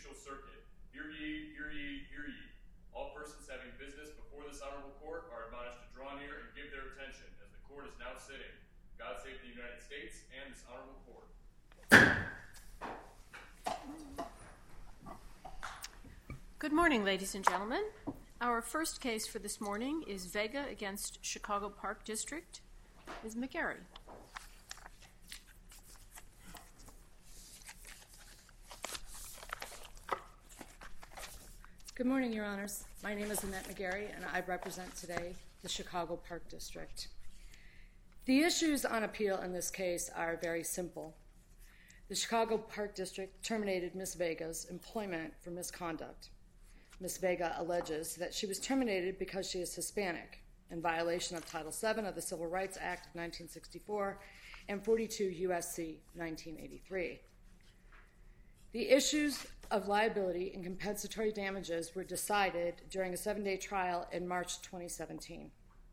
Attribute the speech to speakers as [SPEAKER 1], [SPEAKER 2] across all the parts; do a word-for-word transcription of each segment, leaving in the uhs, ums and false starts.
[SPEAKER 1] Judicial Circuit. Hear ye, hear ye, hear ye. All persons having business before this honorable court are admonished to draw near and give their attention, as the court is now sitting. God save the United States and this honorable court.
[SPEAKER 2] Good morning, ladies and gentlemen. Our first case for this morning is Vega against Chicago Park District. Miz McGarry.
[SPEAKER 3] Good morning, Your Honors. My name is Annette McGarry, and I represent today the Chicago Park District. The issues on appeal in this case are very simple. The Chicago Park District terminated Miz Vega's employment for misconduct. Miz Vega alleges that she was terminated because she is Hispanic, in violation of Title seven of the Civil Rights Act of nineteen sixty-four and forty-two U S C nineteen eighty-three. The issues of liability and compensatory damages were decided during a seven-day trial in March twenty seventeen.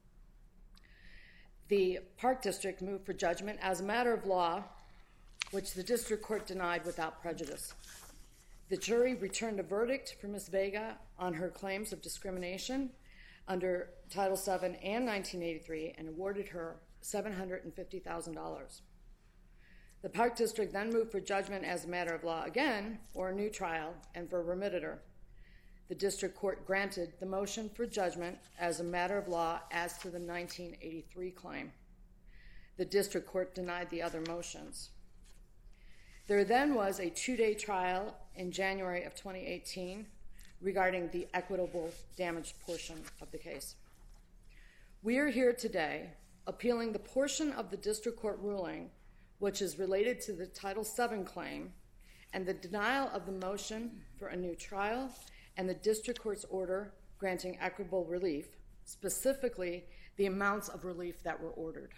[SPEAKER 3] The Park District moved for judgment as a matter of law, which the district court denied without prejudice. The jury returned a verdict for Miz Vega on her claims of discrimination under Title seven and nineteen eighty-three and awarded her seven hundred fifty thousand dollars. The Park District then moved for judgment as a matter of law again, or a new trial, and for remitted her. The district court granted the motion for judgment as a matter of law as to the nineteen eighty-three claim. The district court denied the other motions. There then was a two-day trial in January of twenty eighteen regarding the equitable damage portion of the case. We are here today appealing the portion of the district court ruling which is related to the Title seven claim and the denial of the motion for a new trial and the district court's order granting equitable relief, specifically the amounts of relief that were ordered.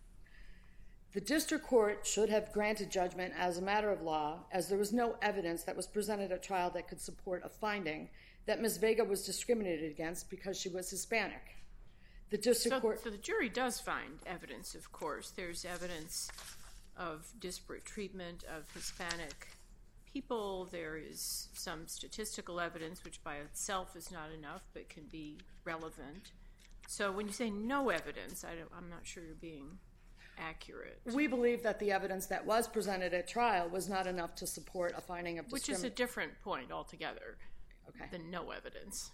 [SPEAKER 3] The district court should have granted judgment as a matter of law, as there was no evidence that was presented at trial that could support a finding that Miz Vega was discriminated against because she was Hispanic. The district
[SPEAKER 2] so,
[SPEAKER 3] court...
[SPEAKER 2] So the jury does find evidence, of course. There's evidence of disparate treatment of Hispanic people. There is some statistical evidence, which by itself is not enough, but can be relevant. So when you say no evidence, I don't, I'm not sure you're being accurate.
[SPEAKER 3] We believe that the evidence that was presented at trial was not enough to support a finding of discrimination.
[SPEAKER 2] Which is a different point altogether
[SPEAKER 3] okay.
[SPEAKER 2] than no evidence.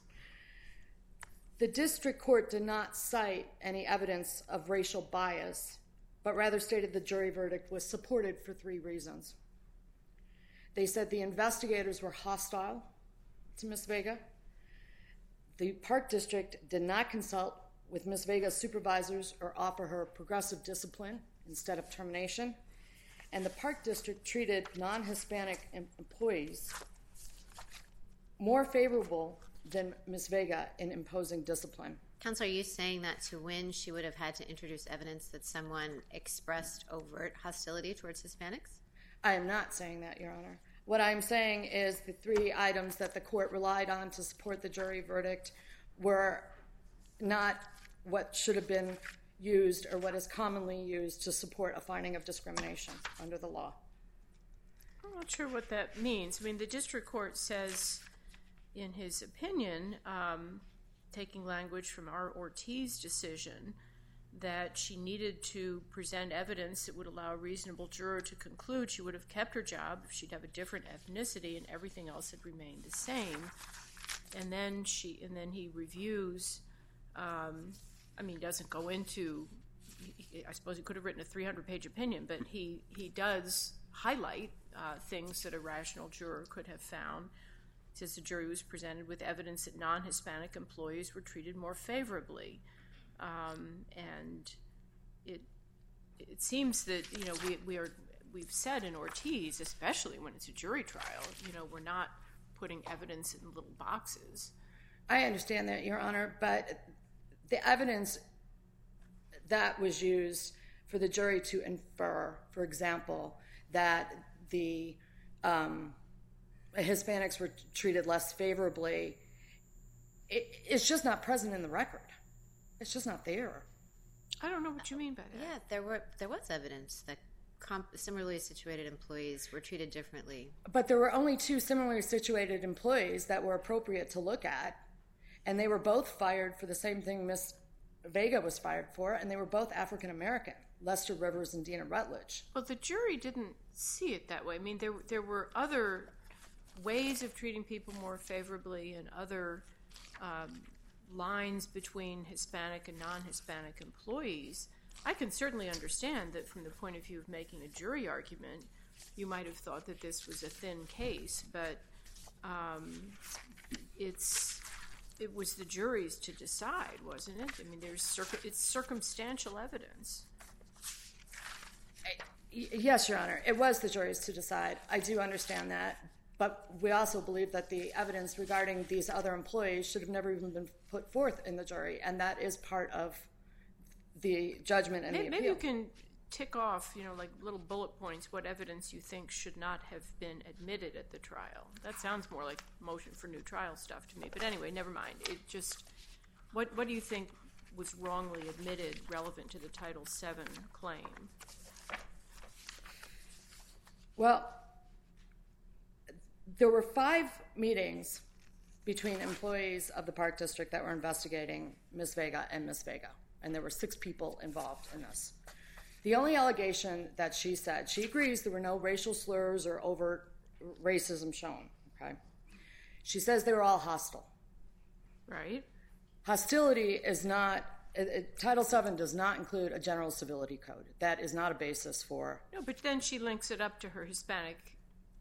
[SPEAKER 3] The district court did not cite any evidence of racial bias, but rather stated the jury verdict was supported for three reasons. They said the investigators were hostile to Miz Vega. The Park District did not consult with Miz Vega's supervisors or offer her progressive discipline instead of termination. And the Park District treated non-Hispanic employees more favorable than Miz Vega in imposing discipline.
[SPEAKER 4] Counsel, are you saying that to win, she would have had to introduce evidence that someone expressed overt hostility towards Hispanics?
[SPEAKER 3] I am not saying that, Your Honor. What I'm saying is the three items that the court relied on to support the jury verdict were not what should have been used or what is commonly used to support a finding of discrimination under the law.
[SPEAKER 2] I'm not sure what that means. I mean, the district court says in his opinion, um, taking language from our Ortiz decision, that she needed to present evidence that would allow a reasonable juror to conclude she would have kept her job if she'd have a different ethnicity and everything else had remained the same. And then she, and then he reviews, um, I mean, doesn't go into, I suppose he could have written a three hundred page opinion, but he, he does highlight uh, things that a rational juror could have found. He says the jury was presented with evidence that non-Hispanic employees were treated more favorably. Um, and it it seems that, you know, we, we are, we've said in Ortiz, especially when it's a jury trial, you know, we're not putting evidence in little boxes.
[SPEAKER 3] I understand that, Your Honor, but the evidence that was used for the jury to infer, for example, that the um, Hispanics were treated less favorably, it, it's just not present in the record. It's just not there.
[SPEAKER 2] I don't know what you mean by that.
[SPEAKER 4] Yeah, there were there was evidence that comp- similarly situated employees were treated differently.
[SPEAKER 3] But there were only two similarly situated employees that were appropriate to look at, and they were both fired for the same thing Miss Vega was fired for, and they were both African American, Lester Rivers and Dina Rutledge.
[SPEAKER 2] Well, the jury didn't see it that way. I mean, there there were other ways of treating people more favorably and other um, lines between Hispanic and non-Hispanic employees. I can certainly understand that from the point of view of making a jury argument, you might have thought that this was a thin case, but um, it's it was the jury's to decide, wasn't it? I mean, there's circ- it's circumstantial evidence.
[SPEAKER 3] Yes, Your Honor, it was the jury's to decide. I do understand that, but we also believe that the evidence regarding these other employees should have never even been put forth in the jury, and that is part of the judgment and
[SPEAKER 2] maybe,
[SPEAKER 3] the appeal.
[SPEAKER 2] Maybe you can tick off, you know, like little bullet points, what evidence you think should not have been admitted at the trial. That sounds more like motion for new trial stuff to me. But anyway, never mind. It just, what what do you think was wrongly admitted relevant to the Title seven claim?
[SPEAKER 3] Well, there were five meetings between employees of the Park District that were investigating Miz Vega and Miss Vega, and there were six people involved in this. The only allegation that she said, she agrees there were no racial slurs or overt racism shown, okay? She says they were all hostile.
[SPEAKER 2] Right.
[SPEAKER 3] Hostility is not, it, it, Title seven does not include a general civility code. That is not a basis for...
[SPEAKER 2] No, but then she links it up to her Hispanic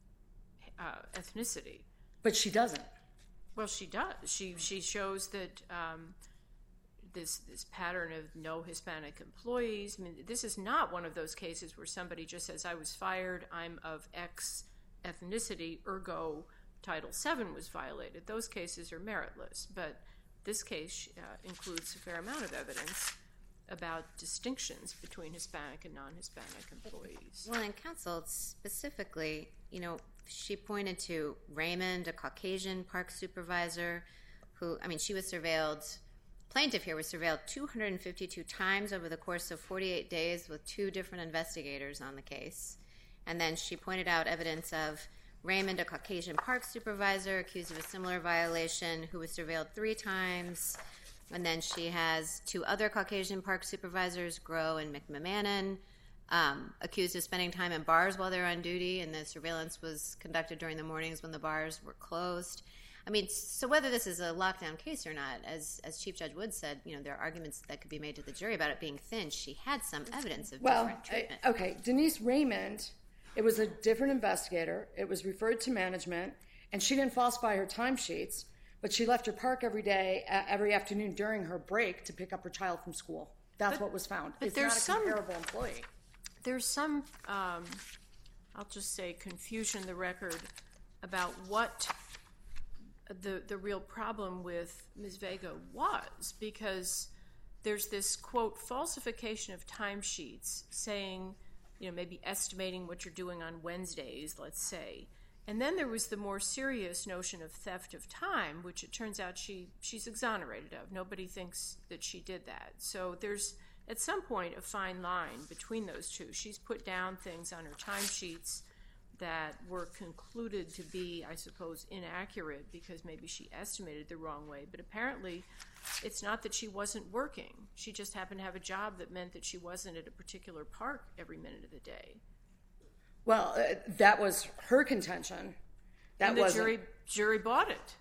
[SPEAKER 2] uh, ethnicity.
[SPEAKER 3] But she doesn't.
[SPEAKER 2] Well, she does. She she shows that um, this this pattern of no Hispanic employees. I mean, this is not one of those cases where somebody just says, I was fired, I'm of X ethnicity, ergo Title seven was violated. Those cases are meritless. But this case uh, includes a fair amount of evidence about distinctions between Hispanic and non-Hispanic employees.
[SPEAKER 4] Well, in counsel specifically, you know, she pointed to Raymond, a Caucasian park supervisor, who, I mean, she was surveilled, plaintiff here was surveilled two hundred fifty-two times over the course of forty-eight days with two different investigators on the case. And then she pointed out evidence of Raymond, a Caucasian park supervisor, accused of a similar violation, who was surveilled three times. And then she has two other Caucasian park supervisors, Groh and McMahon, um, accused of spending time in bars while they're on duty, and the surveillance was conducted during the mornings when the bars were closed. I mean, so whether this is a lockdown case or not, as as Chief Judge Wood said, you know, there are arguments that could be made to the jury about it being thin. She had some evidence of
[SPEAKER 3] well,
[SPEAKER 4] different treatment.
[SPEAKER 3] I, okay, Denise Raymond, it was a different investigator. It was referred to management, and she didn't falsify her timesheets, but she left her park every day, uh, every afternoon during her break to pick up her child from school. That's
[SPEAKER 2] but,
[SPEAKER 3] what was found.
[SPEAKER 2] But
[SPEAKER 3] it's
[SPEAKER 2] there's
[SPEAKER 3] not a
[SPEAKER 2] some,
[SPEAKER 3] comparable employee.
[SPEAKER 2] There's some, um, I'll just say, confusion in the record about what the the real problem with Miz Vega was, because there's this, quote, falsification of timesheets saying, you know, maybe estimating what you're doing on Wednesdays, let's say. And then there was the more serious notion of theft of time, which it turns out she she's exonerated of. Nobody thinks that she did that. So there's, at some point, a fine line between those two. She's put down things on her timesheets that were concluded to be, I suppose, inaccurate because maybe she estimated the wrong way. But apparently, it's not that she wasn't working. She just happened to have a job that meant that she wasn't at a particular park every minute of the day.
[SPEAKER 3] Well, uh, that was her contention. That
[SPEAKER 2] and the
[SPEAKER 3] wasn't,
[SPEAKER 2] jury jury bought it.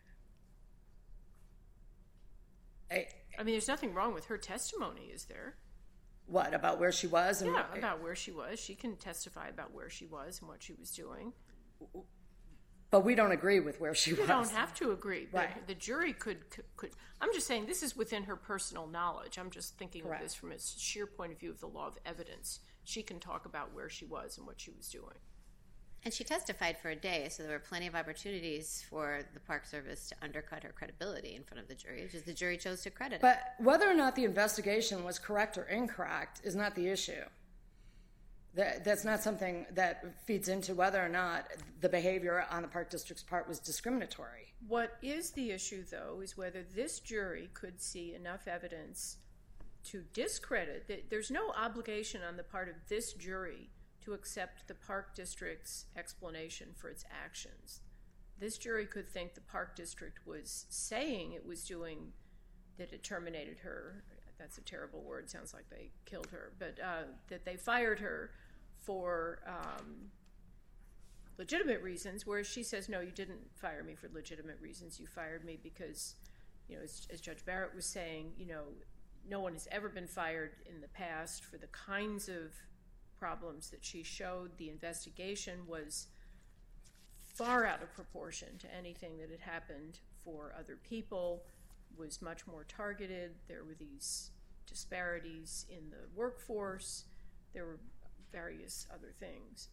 [SPEAKER 3] I,
[SPEAKER 2] I mean, there's nothing wrong with her testimony, is there?
[SPEAKER 3] What, about where she was? And
[SPEAKER 2] Yeah, about where she was. She can testify about where she was and what she was doing.
[SPEAKER 3] But we don't agree with where she
[SPEAKER 2] You
[SPEAKER 3] was.
[SPEAKER 2] don't have to agree. But
[SPEAKER 3] Right.
[SPEAKER 2] the jury could, could, could... I'm just saying this is within her personal knowledge. I'm just thinking
[SPEAKER 3] Correct.
[SPEAKER 2] of this from a sheer point of view of the law of evidence. She can talk about where she was and what she was doing.
[SPEAKER 4] And she testified for a day, so there were plenty of opportunities for the Park Service to undercut her credibility in front of the jury, which is the jury chose to credit it.
[SPEAKER 3] But whether or not the investigation was correct or incorrect is not the issue. That, that's not something that feeds into whether or not the behavior on the Park District's part was discriminatory.
[SPEAKER 2] What is the issue, though, is whether this jury could see enough evidence to discredit. There's no obligation on the part of this jury to accept the Park District's explanation for its actions. This jury could think the Park District was saying it was doing, that it terminated her. That's a terrible word. Sounds like they killed her. But uh, that they fired her for um, legitimate reasons, whereas she says, no, you didn't fire me for legitimate reasons. You fired me because, you know, as, as Judge Barrett was saying, you know, no one has ever been fired in the past for the kinds of problems that she showed. The investigation was far out of proportion to anything that had happened for other people, was much more targeted. There were these disparities in the workforce. There were various other things.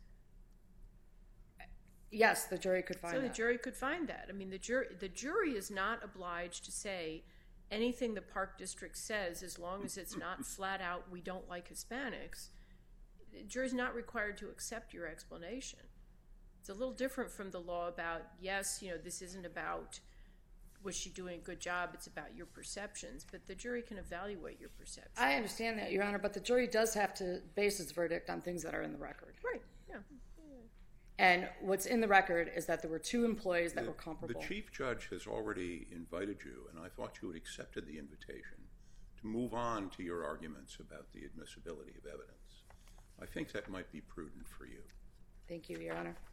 [SPEAKER 3] Yes, the jury could find
[SPEAKER 2] so
[SPEAKER 3] that.
[SPEAKER 2] So the jury could find that. I mean, the jury, the jury is not obliged to say anything the Park District says as long as it's not flat out, we don't like Hispanics. The jury's not required to accept your explanation. It's a little different from the law about, yes, you know, this isn't about was she doing a good job, it's about your perceptions, but the jury can evaluate your perceptions.
[SPEAKER 3] I understand that, Your Honor, but the jury does have to base its verdict on things that are in the record.
[SPEAKER 2] Right, yeah.
[SPEAKER 3] And what's in the record is that there were two employees that
[SPEAKER 5] the,
[SPEAKER 3] were comparable.
[SPEAKER 5] The Chief Judge has already invited you, and I thought you had accepted the invitation, to move on to your arguments about the admissibility of evidence. I think that might be prudent for you.
[SPEAKER 3] Thank you, Your Honor.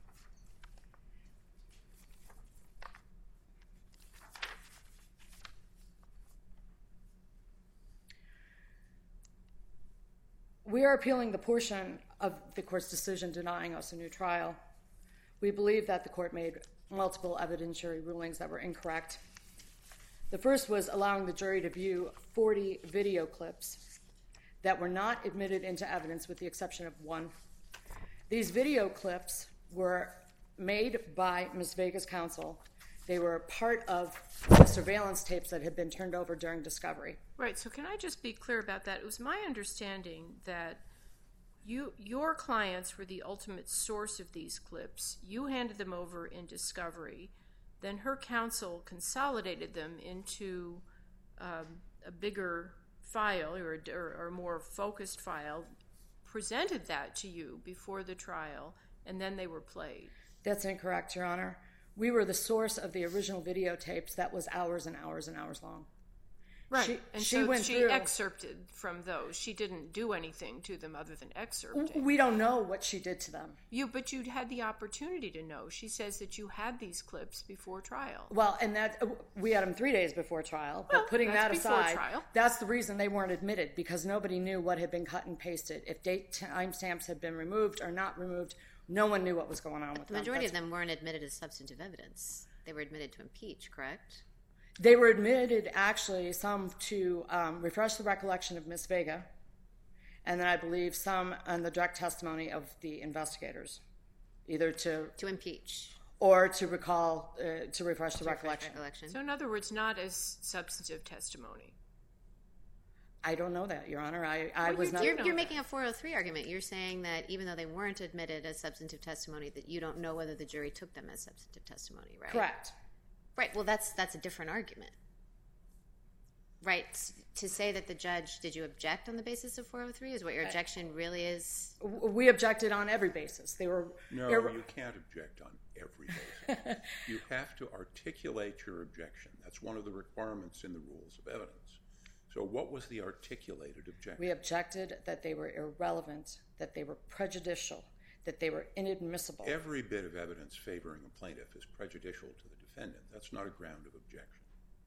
[SPEAKER 3] We are appealing the portion of the court's decision denying us a new trial. We believe that the court made multiple evidentiary rulings that were incorrect. The first was allowing the jury to view forty video clips that were not admitted into evidence with the exception of one. These video clips were made by Miz Vega's counsel. They were part of the surveillance tapes that had been turned over during discovery.
[SPEAKER 2] Right, so can I just be clear about that? It was my understanding that you, your clients were the ultimate source of these clips. You handed them over in discovery. Then her counsel consolidated them into um, a bigger file or a, or, or a more focused file, presented that to you before the trial, and then they were played.
[SPEAKER 3] That's incorrect, Your Honor. We were the source of the original videotapes that was hours and hours and hours long.
[SPEAKER 2] Right,
[SPEAKER 3] she,
[SPEAKER 2] and
[SPEAKER 3] she
[SPEAKER 2] so
[SPEAKER 3] went
[SPEAKER 2] she
[SPEAKER 3] through,
[SPEAKER 2] excerpted from those. She didn't do anything to them other than excerpting.
[SPEAKER 3] We don't know what she did to them.
[SPEAKER 2] You, but you had the opportunity to know. She says that you had these clips before trial.
[SPEAKER 3] Well, and that we had them three days before trial.
[SPEAKER 2] Well,
[SPEAKER 3] but putting that
[SPEAKER 2] that's before
[SPEAKER 3] aside,
[SPEAKER 2] trial.
[SPEAKER 3] That's the reason they weren't admitted, because nobody knew what had been cut and pasted. If date timestamps had been removed or not removed, no one knew what was going on with
[SPEAKER 4] The
[SPEAKER 3] them.
[SPEAKER 4] majority
[SPEAKER 3] That's,
[SPEAKER 4] of them weren't admitted as substantive evidence. They were admitted to impeach, correct?
[SPEAKER 3] They were admitted, actually, some to um, refresh the recollection of Miz Vega, and then I believe some on the direct testimony of the investigators, either to
[SPEAKER 4] To impeach.
[SPEAKER 3] or to recall, uh, to refresh the
[SPEAKER 4] To refresh
[SPEAKER 3] recollection.
[SPEAKER 4] recollection.
[SPEAKER 2] So in other words, not as substantive testimony.
[SPEAKER 3] I don't know that, Your Honor. I, I
[SPEAKER 2] Well,
[SPEAKER 3] was
[SPEAKER 2] you
[SPEAKER 3] not.
[SPEAKER 2] do
[SPEAKER 4] You're,
[SPEAKER 2] know
[SPEAKER 4] you're
[SPEAKER 2] that.
[SPEAKER 4] making a four oh three argument. You're saying that even though they weren't admitted as substantive testimony, that you don't know whether the jury took them as substantive testimony, right?
[SPEAKER 3] Correct.
[SPEAKER 4] Right. Well, that's that's a different argument. Right. To say that the judge, did you object on the basis of four oh three? Is what your objection really is?
[SPEAKER 3] W- We objected on every basis. They were.
[SPEAKER 5] No,
[SPEAKER 3] ir-
[SPEAKER 5] you can't object on every basis. You have to articulate your objection. That's one of the requirements in the rules of evidence. So what was the articulated objection?
[SPEAKER 3] We objected that they were irrelevant, that they were prejudicial, that they were inadmissible.
[SPEAKER 5] Every bit of evidence favoring a plaintiff is prejudicial to the defendant. That's not a ground of objection.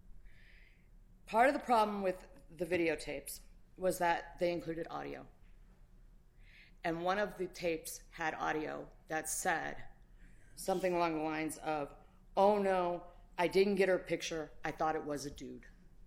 [SPEAKER 3] Part of the problem with the videotapes was that they included audio. And one of the tapes had audio that said something along the lines of, "Oh no, I didn't get her picture. I thought it was a dude."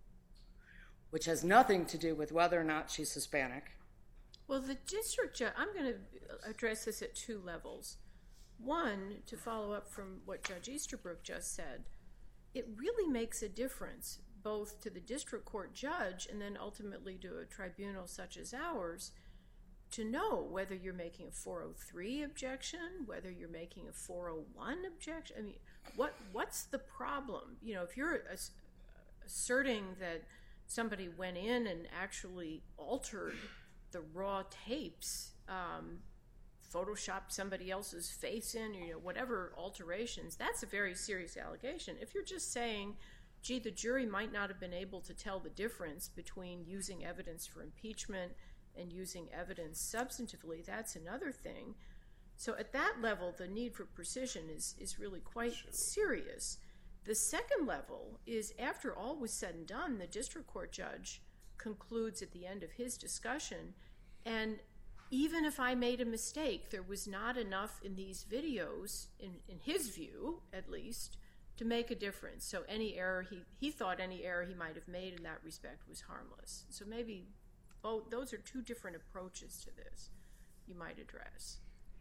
[SPEAKER 3] Which has nothing to do with whether or not she's Hispanic.
[SPEAKER 2] Well, the district judge, I'm going to address this at two levels. One, to follow up from what Judge Easterbrook just said, it really makes a difference both to the district court judge and then ultimately to a tribunal such as ours to know whether you're making a four oh three objection, whether you're making a four oh one objection. I mean, what what's the problem? You know, if you're ass- asserting that somebody went in and actually altered the raw tapes, um, photoshopped somebody else's face in, you know, whatever alterations, that's a very serious allegation. If you're just saying, gee, the jury might not have been able to tell the difference between using evidence for impeachment and using evidence substantively, that's another thing. So at that level, the need for precision is, is really quite sure. serious. The second level is, after all was said and done, the district court judge concludes at the end of his discussion, and even if I made a mistake, there was not enough in these videos, in, in his view at least, to make a difference. So any error, he, he thought any error he might have made in that respect was harmless. So maybe both, those are two different approaches to this you might address.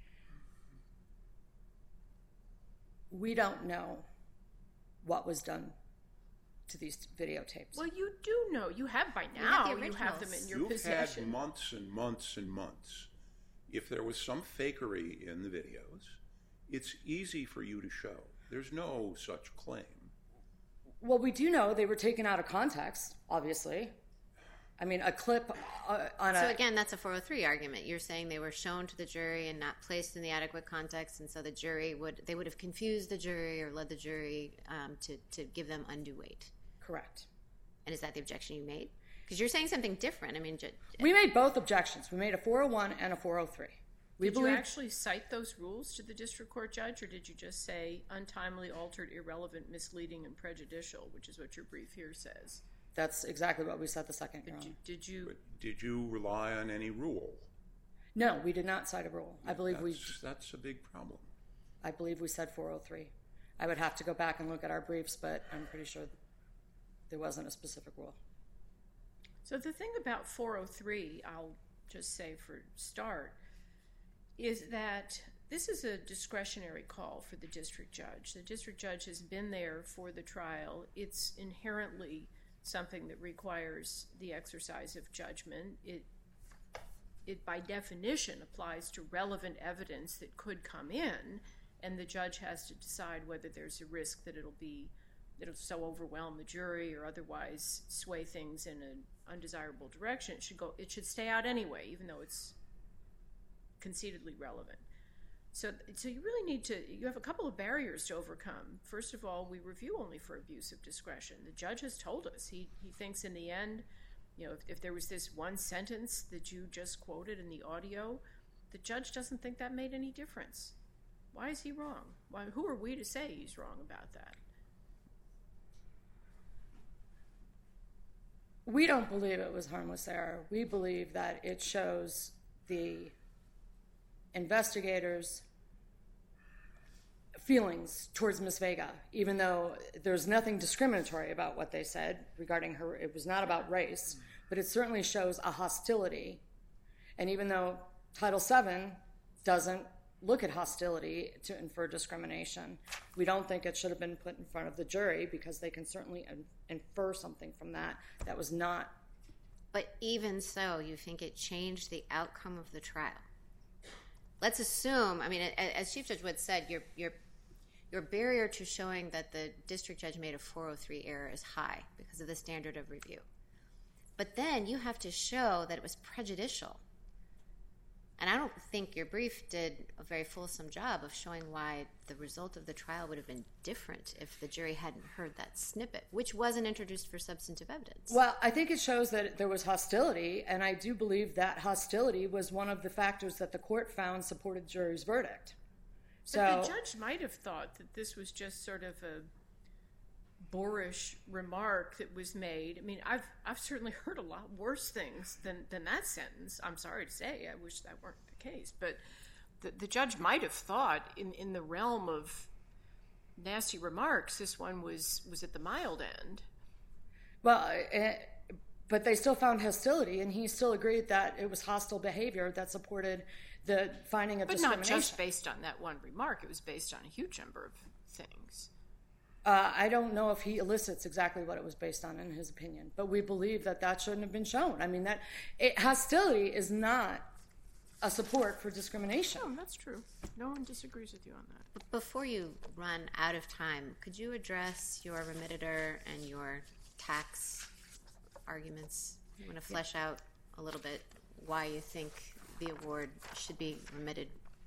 [SPEAKER 3] We don't know what was done to these videotapes.
[SPEAKER 2] Well, you do know. You have by
[SPEAKER 4] You
[SPEAKER 2] now.
[SPEAKER 4] have the
[SPEAKER 2] You have them in your
[SPEAKER 5] You've
[SPEAKER 2] possession.
[SPEAKER 5] had months and months and months. If there was some fakery in the videos, it's easy for you to show. There's no such claim.
[SPEAKER 3] Well, we do know they were taken out of context, obviously. I mean, a clip uh, on a...
[SPEAKER 4] So again, that's a four oh three argument. You're saying they were shown to the jury and not placed in the adequate context, and so the jury would, they would have confused the jury or led the jury um, to, to give them undue weight.
[SPEAKER 3] Correct.
[SPEAKER 4] And is that the objection you made? Because you're saying something different. I mean, ju-
[SPEAKER 3] we made both objections. We made a four oh one and a four oh three. We
[SPEAKER 2] did
[SPEAKER 3] believe...
[SPEAKER 2] you actually cite those rules to the district court judge, or did you just say untimely, altered, irrelevant, misleading, and prejudicial, which is what your brief here says?
[SPEAKER 3] That's exactly what we said the second, Your
[SPEAKER 2] Did
[SPEAKER 3] Honor.
[SPEAKER 2] you, did you...
[SPEAKER 5] But did you rely on any rule?
[SPEAKER 3] No, we did not cite a rule. I believe
[SPEAKER 5] that's,
[SPEAKER 3] we...
[SPEAKER 5] That's a big problem.
[SPEAKER 3] I believe we said four oh three. I would have to go back and look at our briefs, but I'm pretty sure there wasn't a specific rule.
[SPEAKER 2] So the thing about four oh three, I'll just say for start, is that this is a discretionary call for the district judge. The district judge has been there for the trial. It's inherently something that requires the exercise of judgment. It, it by definition applies to relevant evidence that could come in, and the judge has to decide whether there's a risk that it'll be, that it'll so overwhelm the jury or otherwise sway things in an undesirable direction. It should go, it should stay out anyway, even though it's conceitedly relevant. So, so you really need to, you have a couple of barriers to overcome. First of all, we review only for abuse of discretion. The judge has told us, he, he thinks in the end, you know, if, if there was this one sentence that you just quoted in the audio, the judge doesn't think that made any difference. Why is he wrong? Why, who are we to say he's wrong about that?
[SPEAKER 3] We don't believe it was harmless error. We believe that it shows the investigators' feelings towards Miss Vega, even though there's nothing discriminatory about what they said regarding her. It was not about race, but it certainly shows a hostility. And even though Title seven doesn't look at hostility to infer discrimination, we don't think it should have been put in front of the jury because they can certainly infer something from that that was not.
[SPEAKER 4] But even so, you think it changed the outcome of the trial? Let's assume, I mean, as Chief Judge Wood said, your your your barrier to showing that the district judge made a four oh three error is high because of the standard of review. But then you have to show that it was prejudicial. And I don't think your brief did a very fulsome job of showing why the result of the trial would have been different if the jury hadn't heard that snippet, which wasn't introduced for substantive evidence.
[SPEAKER 3] Well, I think it shows that there was hostility, and I do believe that hostility was one of the factors that the court found supported the jury's verdict. So,
[SPEAKER 2] but the judge might have thought that this was just sort of a boorish remark that was made. I mean, I've I've certainly heard a lot worse things than, than that sentence. I'm sorry to say. I wish that weren't the case. But the, the judge might have thought in, in the realm of nasty remarks, this one was, was at the mild end.
[SPEAKER 3] Well, uh, but they still found hostility, and he still agreed that it was hostile behavior that supported the finding of
[SPEAKER 2] but
[SPEAKER 3] discrimination.
[SPEAKER 2] But not just based on that one remark. It was based on a huge number of things.
[SPEAKER 3] Uh, I don't know if he elicits exactly what it was based on in his opinion, but we believe that that shouldn't have been shown. I mean, that it, hostility is not a support for discrimination.
[SPEAKER 2] No, that's true. No one disagrees with you on that.
[SPEAKER 4] But before you run out of time, could you address your remittitor and your tax arguments? You want to flesh out a little bit why you think the award should be remitted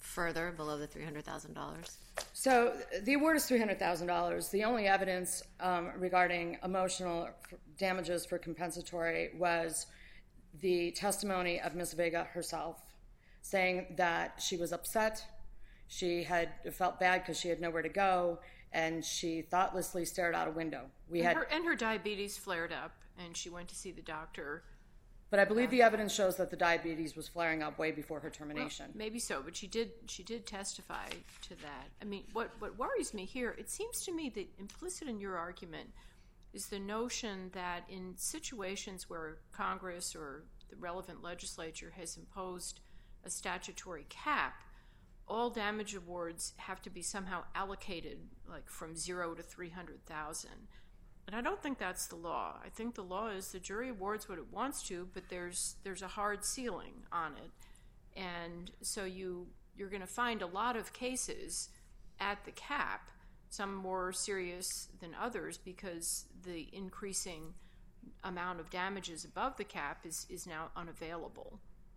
[SPEAKER 4] further below the three hundred thousand dollars?
[SPEAKER 3] So the award is three hundred thousand dollars. The only evidence um, regarding emotional damages for compensatory was the testimony of Miz Vega herself, saying that she was upset, she had felt bad because she had nowhere to go, and she thoughtlessly stared out a window. We
[SPEAKER 2] and
[SPEAKER 3] had,
[SPEAKER 2] her, and her diabetes flared up, and she went to see the doctor.
[SPEAKER 3] but I believe the evidence shows that the diabetes was flaring up way before her termination.
[SPEAKER 2] Well, maybe so, but she did she did testify to that. I mean, what, what worries me here, it seems to me that implicit in your argument is the notion that in situations where Congress or the relevant legislature has imposed a statutory cap, all damage awards have to be somehow allocated, like from zero to three hundred thousand. And I don't think that's the law. I think the law is the jury awards what it wants to, but there's there's a hard ceiling on it. And so you, you're going to find a lot of cases at the cap, some more serious than others, because the increasing amount of damages above the cap is, is now unavailable.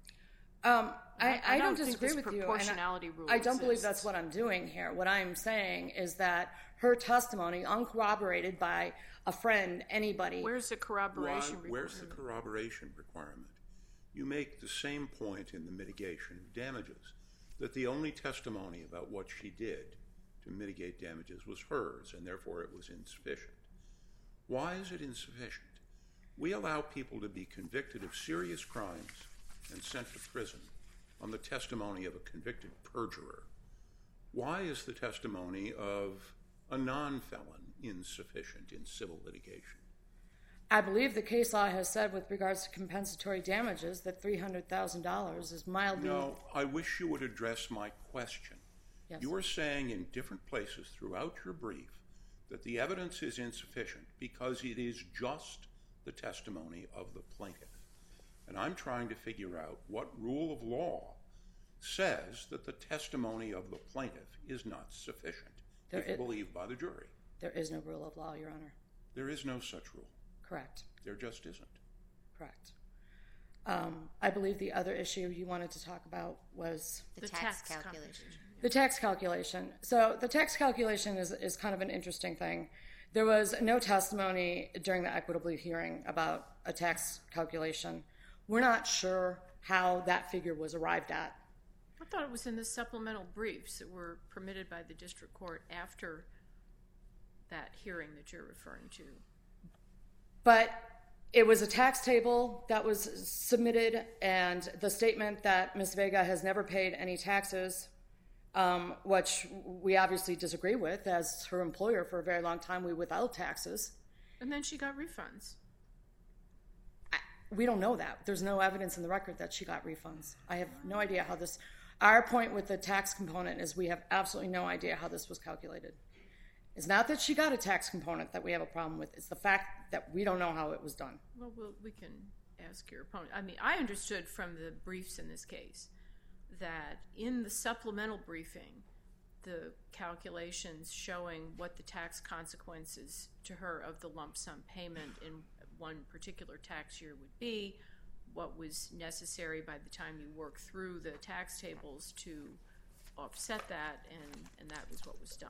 [SPEAKER 3] Um, I,
[SPEAKER 2] I,
[SPEAKER 3] I,
[SPEAKER 2] I
[SPEAKER 3] don't
[SPEAKER 2] don't think
[SPEAKER 3] disagree
[SPEAKER 2] this
[SPEAKER 3] with you. and
[SPEAKER 2] proportionality
[SPEAKER 3] I,
[SPEAKER 2] rule
[SPEAKER 3] I don't believe
[SPEAKER 2] exists.
[SPEAKER 3] that's what I'm doing here. What I'm saying is that her testimony, uncorroborated by a friend, anybody.
[SPEAKER 2] Where's the corroboration
[SPEAKER 5] Why, where's the
[SPEAKER 2] requirement?
[SPEAKER 5] corroboration requirement? You make the same point in the mitigation of damages, that the only testimony about what she did to mitigate damages was hers, and therefore it was insufficient. Why is it insufficient? We allow people to be convicted of serious crimes and sent to prison on the testimony of a convicted perjurer. Why is the testimony of a non-felon insufficient in civil litigation?
[SPEAKER 3] I believe the case law has said with regards to compensatory damages that three hundred thousand dollars is mildly...
[SPEAKER 5] No, I wish you would address my question.
[SPEAKER 3] Yes.
[SPEAKER 5] You are saying in different places throughout your brief that the evidence is insufficient because it is just the testimony of the plaintiff. And I'm trying to figure out what rule of law says that the testimony of the plaintiff is not sufficient,
[SPEAKER 3] There
[SPEAKER 5] if
[SPEAKER 3] is-
[SPEAKER 5] believed by the jury.
[SPEAKER 3] There is no rule of law, Your Honor.
[SPEAKER 5] There is no such rule.
[SPEAKER 3] Correct.
[SPEAKER 5] There just isn't.
[SPEAKER 3] Correct. Um, I believe the other issue you wanted to talk about was
[SPEAKER 4] The,
[SPEAKER 2] The
[SPEAKER 4] tax,
[SPEAKER 2] tax
[SPEAKER 4] calculation.
[SPEAKER 3] the tax calculation. So the tax calculation is, is kind of an interesting thing. There was no testimony during the equitably hearing about a tax calculation. We're not sure how that figure was arrived at.
[SPEAKER 2] I thought it was in the supplemental briefs that were permitted by the district court after that hearing that you're referring to.
[SPEAKER 3] But it was a tax table that was submitted, and the statement that Miz Vega has never paid any taxes, um, which we obviously disagree with. As her employer for a very long time, we withheld taxes.
[SPEAKER 2] And then she got refunds.
[SPEAKER 3] I, we don't know that. There's no evidence in the record that she got refunds. I have no idea how this... Our point with the tax component is we have absolutely no idea how this was calculated. It's not that she got a tax component that we have a problem with. It's the fact that we don't know how it was done.
[SPEAKER 2] Well, we'll we can ask your opponent. I mean, I understood from the briefs in this case that in the supplemental briefing, the calculations showing what the tax consequences to her of the lump sum payment in one particular tax year would be, what was necessary by the time you work through the tax tables to offset that, and, and that was what was done.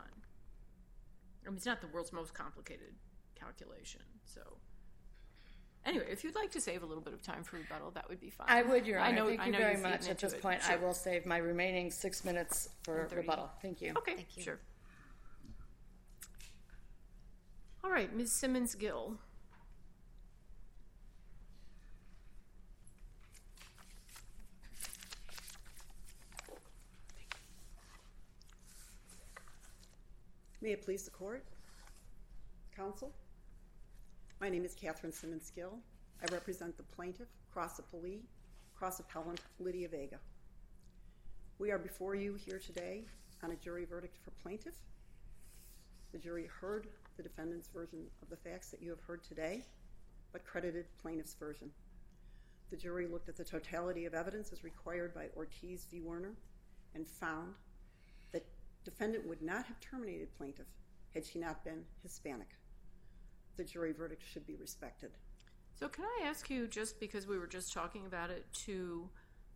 [SPEAKER 2] I mean, it's not the world's most complicated calculation. So anyway, if you'd like to save a little bit of time for rebuttal, that would be fine.
[SPEAKER 3] I would, Your Honor.
[SPEAKER 2] I know,
[SPEAKER 3] Thank
[SPEAKER 2] I
[SPEAKER 3] you
[SPEAKER 2] know
[SPEAKER 3] very
[SPEAKER 2] you're feeding
[SPEAKER 3] much. At
[SPEAKER 2] into
[SPEAKER 3] this
[SPEAKER 2] it.
[SPEAKER 3] point,
[SPEAKER 2] Sure.
[SPEAKER 3] I will save my remaining six minutes for
[SPEAKER 2] one thirty.
[SPEAKER 3] rebuttal. Thank you.
[SPEAKER 2] Okay,
[SPEAKER 4] Thank you.
[SPEAKER 2] sure. All right, Miz Simmons-Gill.
[SPEAKER 6] May it please the court, counsel. My name is Catherine Simmons-Gill. I represent the plaintiff, cross appellee, cross appellant Lydia Vega. We are before you here today on a jury verdict for plaintiff. The jury heard the defendant's version of the facts that you have heard today, but credited plaintiff's version. The jury looked at the totality of evidence as required by Ortiz v. Werner and found that defendant would not have terminated plaintiff had she not been Hispanic. The jury verdict should be respected.
[SPEAKER 2] So can I ask you, just because we were just talking about it, to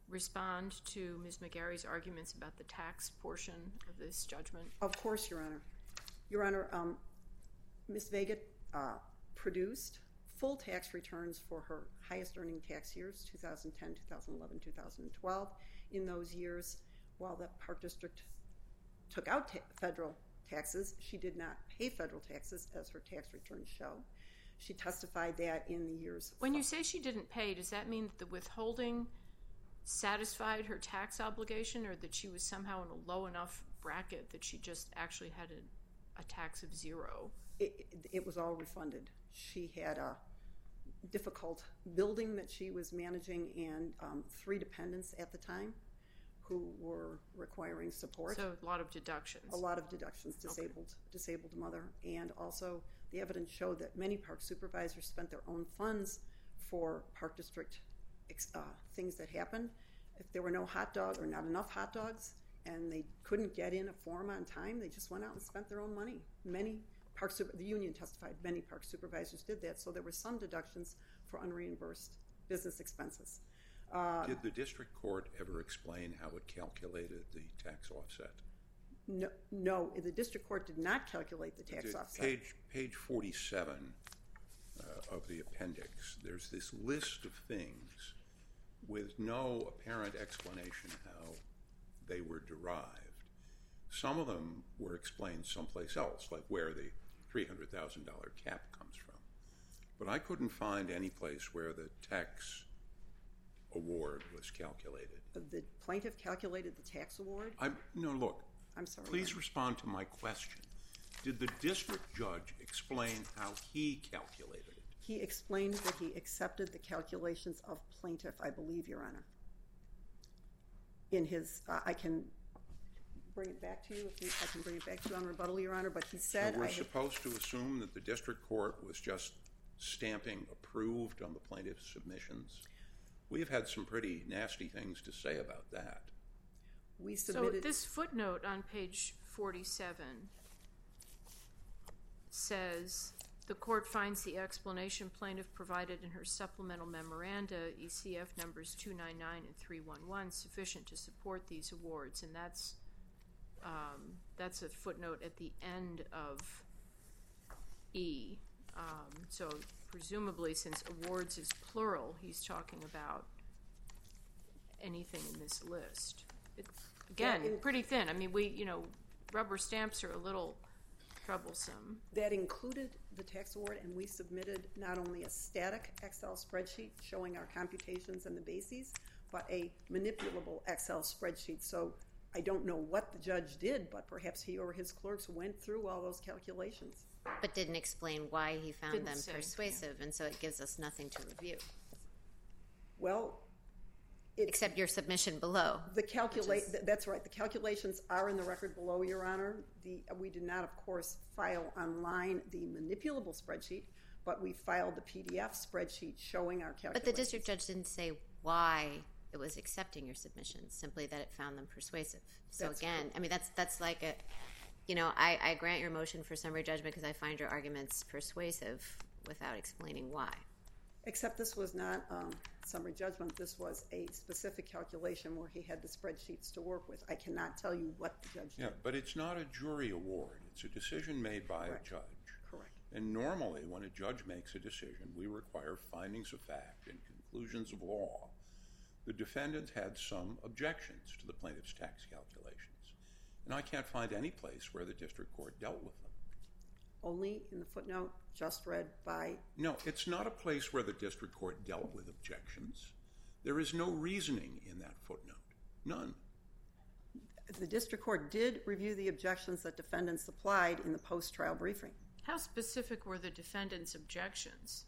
[SPEAKER 2] respond to Miz McGarry's arguments about the tax portion of this judgment?
[SPEAKER 6] Of course, Your Honor. Your Honor, um, Miz Vega uh, produced full tax returns for her highest earning tax years, two thousand ten, two thousand eleven, two thousand twelve. In those years, while the Park District took out ta- federal taxes, she did not pay federal taxes, as her tax returns show. She testified that in the years...
[SPEAKER 2] When you say she didn't pay, does that mean that the withholding satisfied her tax obligation, or that she was somehow in a low enough bracket that she just actually had a, a tax of zero?
[SPEAKER 6] It, it was all refunded. She had a difficult building that she was managing and um, three dependents at the time who were requiring support.
[SPEAKER 2] So a lot of deductions.
[SPEAKER 6] A lot of deductions, disabled, okay. disabled mother. And also the evidence showed that many park supervisors spent their own funds for Park District uh, things that happened. If there were no hot dogs or not enough hot dogs and they couldn't get in a form on time, they just went out and spent their own money. Many park super, the union testified many park supervisors did that, so there were some deductions for unreimbursed business expenses. Uh,
[SPEAKER 5] did the district court ever explain how it calculated the tax offset?
[SPEAKER 6] No, no, the district court did not calculate the tax
[SPEAKER 5] the
[SPEAKER 6] offset.
[SPEAKER 5] Page, page forty-seven uh, of the appendix, there's this list of things with no apparent explanation how they were derived. Some of them were explained someplace else, like where the three hundred thousand dollars cap comes from. But I couldn't find any place where the tax award was calculated.
[SPEAKER 6] The plaintiff calculated the tax award?
[SPEAKER 5] I, no, look.
[SPEAKER 6] I'm sorry.
[SPEAKER 5] Please respond to my question. Did the district judge explain how he calculated it?
[SPEAKER 6] He explained that he accepted the calculations of plaintiff, I believe, Your Honor. In his, uh, I can bring it back to you, if you, I can bring it back to you on rebuttal, Your Honor, but he said...
[SPEAKER 5] So we're
[SPEAKER 6] I
[SPEAKER 5] supposed had, to assume that the district court was just stamping approved on the plaintiff's submissions? We've had some pretty nasty things to say about that.
[SPEAKER 6] We submitted...
[SPEAKER 2] So this footnote on page forty-seven says, the court finds the explanation plaintiff provided in her supplemental memoranda, E C F numbers two ninety-nine and three eleven, sufficient to support these awards. And that's, um, that's a footnote at the end of E. Um, so presumably, since awards is plural, he's talking about anything in this list. It, again, yeah, it, pretty thin. I mean, we, you know, rubber stamps are a little troublesome.
[SPEAKER 6] That included the tax award, and we submitted not only a static Excel spreadsheet showing our computations and the bases, but a manipulable Excel spreadsheet. So I don't know what the judge did, but perhaps he or his clerks went through all those calculations.
[SPEAKER 4] But didn't explain why he found
[SPEAKER 2] didn't
[SPEAKER 4] them
[SPEAKER 2] say,
[SPEAKER 4] persuasive,
[SPEAKER 2] yeah.
[SPEAKER 4] And so it gives us nothing to review.
[SPEAKER 6] Well,
[SPEAKER 4] except your submission below.
[SPEAKER 6] The calculate is... that's right. The calculations are in the record below, Your Honor. The we did not, of course, file online the manipulable spreadsheet, but we filed the P D F spreadsheet showing our calculations.
[SPEAKER 4] But the district judge didn't say why it was accepting your submissions, simply that it found them persuasive. So that's again, true. I mean, that's that's like a, you know, I, I grant your motion for summary judgment because I find your arguments persuasive without explaining why.
[SPEAKER 6] Except this was not um, summary judgment. This was a specific calculation where he had the spreadsheets to work with. I cannot tell you what the judge did.
[SPEAKER 5] Yeah, but it's not a jury award. It's a decision made by
[SPEAKER 6] Correct.
[SPEAKER 5] a judge.
[SPEAKER 6] Correct.
[SPEAKER 5] And normally when a judge makes a decision, we require findings of fact and conclusions of law. The defendant had some objections to the plaintiff's tax calculations. And I can't find any place where the district court dealt with them.
[SPEAKER 6] Only in the footnote just read by...
[SPEAKER 5] No, it's not a place where the district court dealt with objections. There is no reasoning in that footnote. None.
[SPEAKER 6] The district court did review the objections that defendants supplied in the post-trial briefing.
[SPEAKER 2] How specific were the defendants' objections?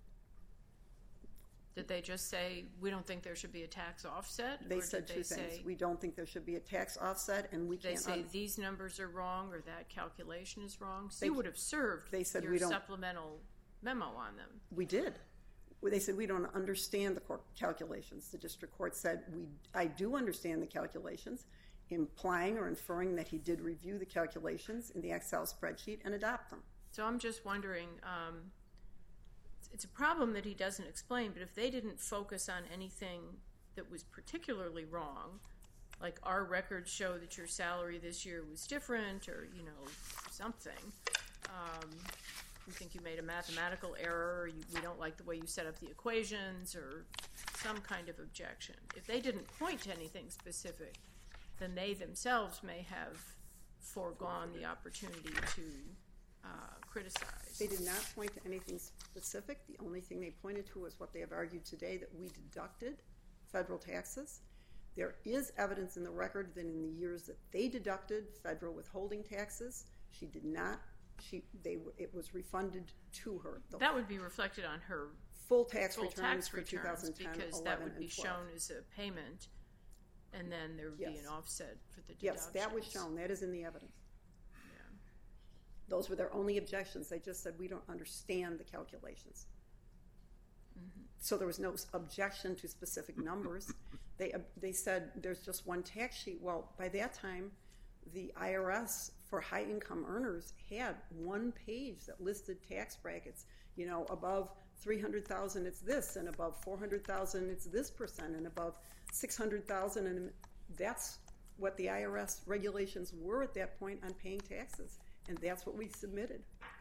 [SPEAKER 2] Did they just say, we don't think there should be a tax offset?
[SPEAKER 6] They
[SPEAKER 2] or
[SPEAKER 6] said
[SPEAKER 2] did
[SPEAKER 6] two
[SPEAKER 2] they
[SPEAKER 6] things.
[SPEAKER 2] Say,
[SPEAKER 6] we don't think there should be a tax offset, and we
[SPEAKER 2] they
[SPEAKER 6] can't...
[SPEAKER 2] say
[SPEAKER 6] un-
[SPEAKER 2] these numbers are wrong or that calculation is wrong? So
[SPEAKER 6] they,
[SPEAKER 2] you would have served
[SPEAKER 6] they said
[SPEAKER 2] your
[SPEAKER 6] we don't,
[SPEAKER 2] supplemental memo on them.
[SPEAKER 6] We did. They said we don't understand the court calculations. The district court said, "We, I do understand the calculations," implying or inferring that he did review the calculations in the Excel spreadsheet and adopt them.
[SPEAKER 2] So I'm just wondering... Um, it's a problem that he doesn't explain, but if they didn't focus on anything that was particularly wrong, like our records show that your salary this year was different, or, you know, something. Um, we think you made a mathematical error, or you, we don't like the way you set up the equations, or some kind of objection. If they didn't point to anything specific, then they themselves may have foregone the opportunity to uh, criticize.
[SPEAKER 6] They did not point to anything specific. The only thing they pointed to was what they have argued today, that we deducted federal taxes. There is evidence in the record that in the years that they deducted federal withholding taxes, she did not, she, they, it was refunded to her. The
[SPEAKER 2] that would be reflected on her
[SPEAKER 6] full tax
[SPEAKER 2] full
[SPEAKER 6] returns
[SPEAKER 2] tax
[SPEAKER 6] for
[SPEAKER 2] returns,
[SPEAKER 6] two thousand ten,
[SPEAKER 2] because that would be shown as a payment, and then there would
[SPEAKER 6] Yes.
[SPEAKER 2] be an offset for the deductions.
[SPEAKER 6] Yes, that was shown. That is in the evidence.
[SPEAKER 2] Yeah.
[SPEAKER 6] Those were their only objections. They just said, we don't understand the calculations. Mm-hmm. So there was no objection to specific numbers. They uh, they said there's just one tax sheet. Well, by that time, the I R S for high-income earners had one page that listed tax brackets. You know, above three hundred thousand dollars it's this, and above four hundred thousand dollars it's this percent, and above six hundred thousand dollars, and that's what the I R S regulations were at that point on paying taxes, and that's what we submitted.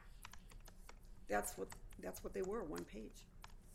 [SPEAKER 6] That's what that's what they were, one page.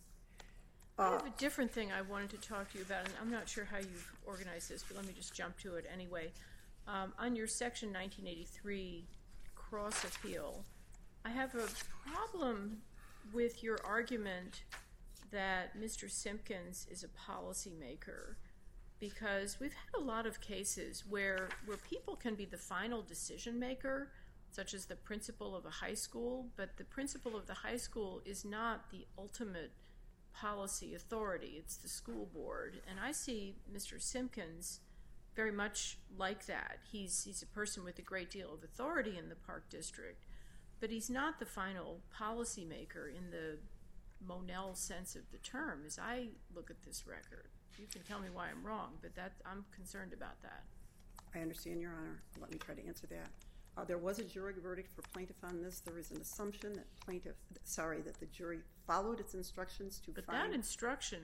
[SPEAKER 2] I have a different thing I wanted to talk to you about, and I'm not sure how you've organized this, but let me just jump to it anyway. Um, on your Section nineteen eighty-three cross appeal, I have a problem with your argument that Mister Simpkins is a policymaker, because we've had a lot of cases where where people can be the final decision maker, such as the principal of a high school, but the principal of the high school is not the ultimate policy authority. It's the school board. And I see Mister Simpkins very much like that. He's he's a person with a great deal of authority in the Park District, but he's not the final policymaker in the Monell sense of the term, as I look at this record. You can tell me why I'm wrong, but that I'm concerned about that.
[SPEAKER 6] I understand, Your Honor. Let me try to answer that. Uh, there was a jury verdict for plaintiff on this. There is an assumption that plaintiff, sorry, that the jury followed its instructions to
[SPEAKER 2] but
[SPEAKER 6] find.
[SPEAKER 2] But that instruction,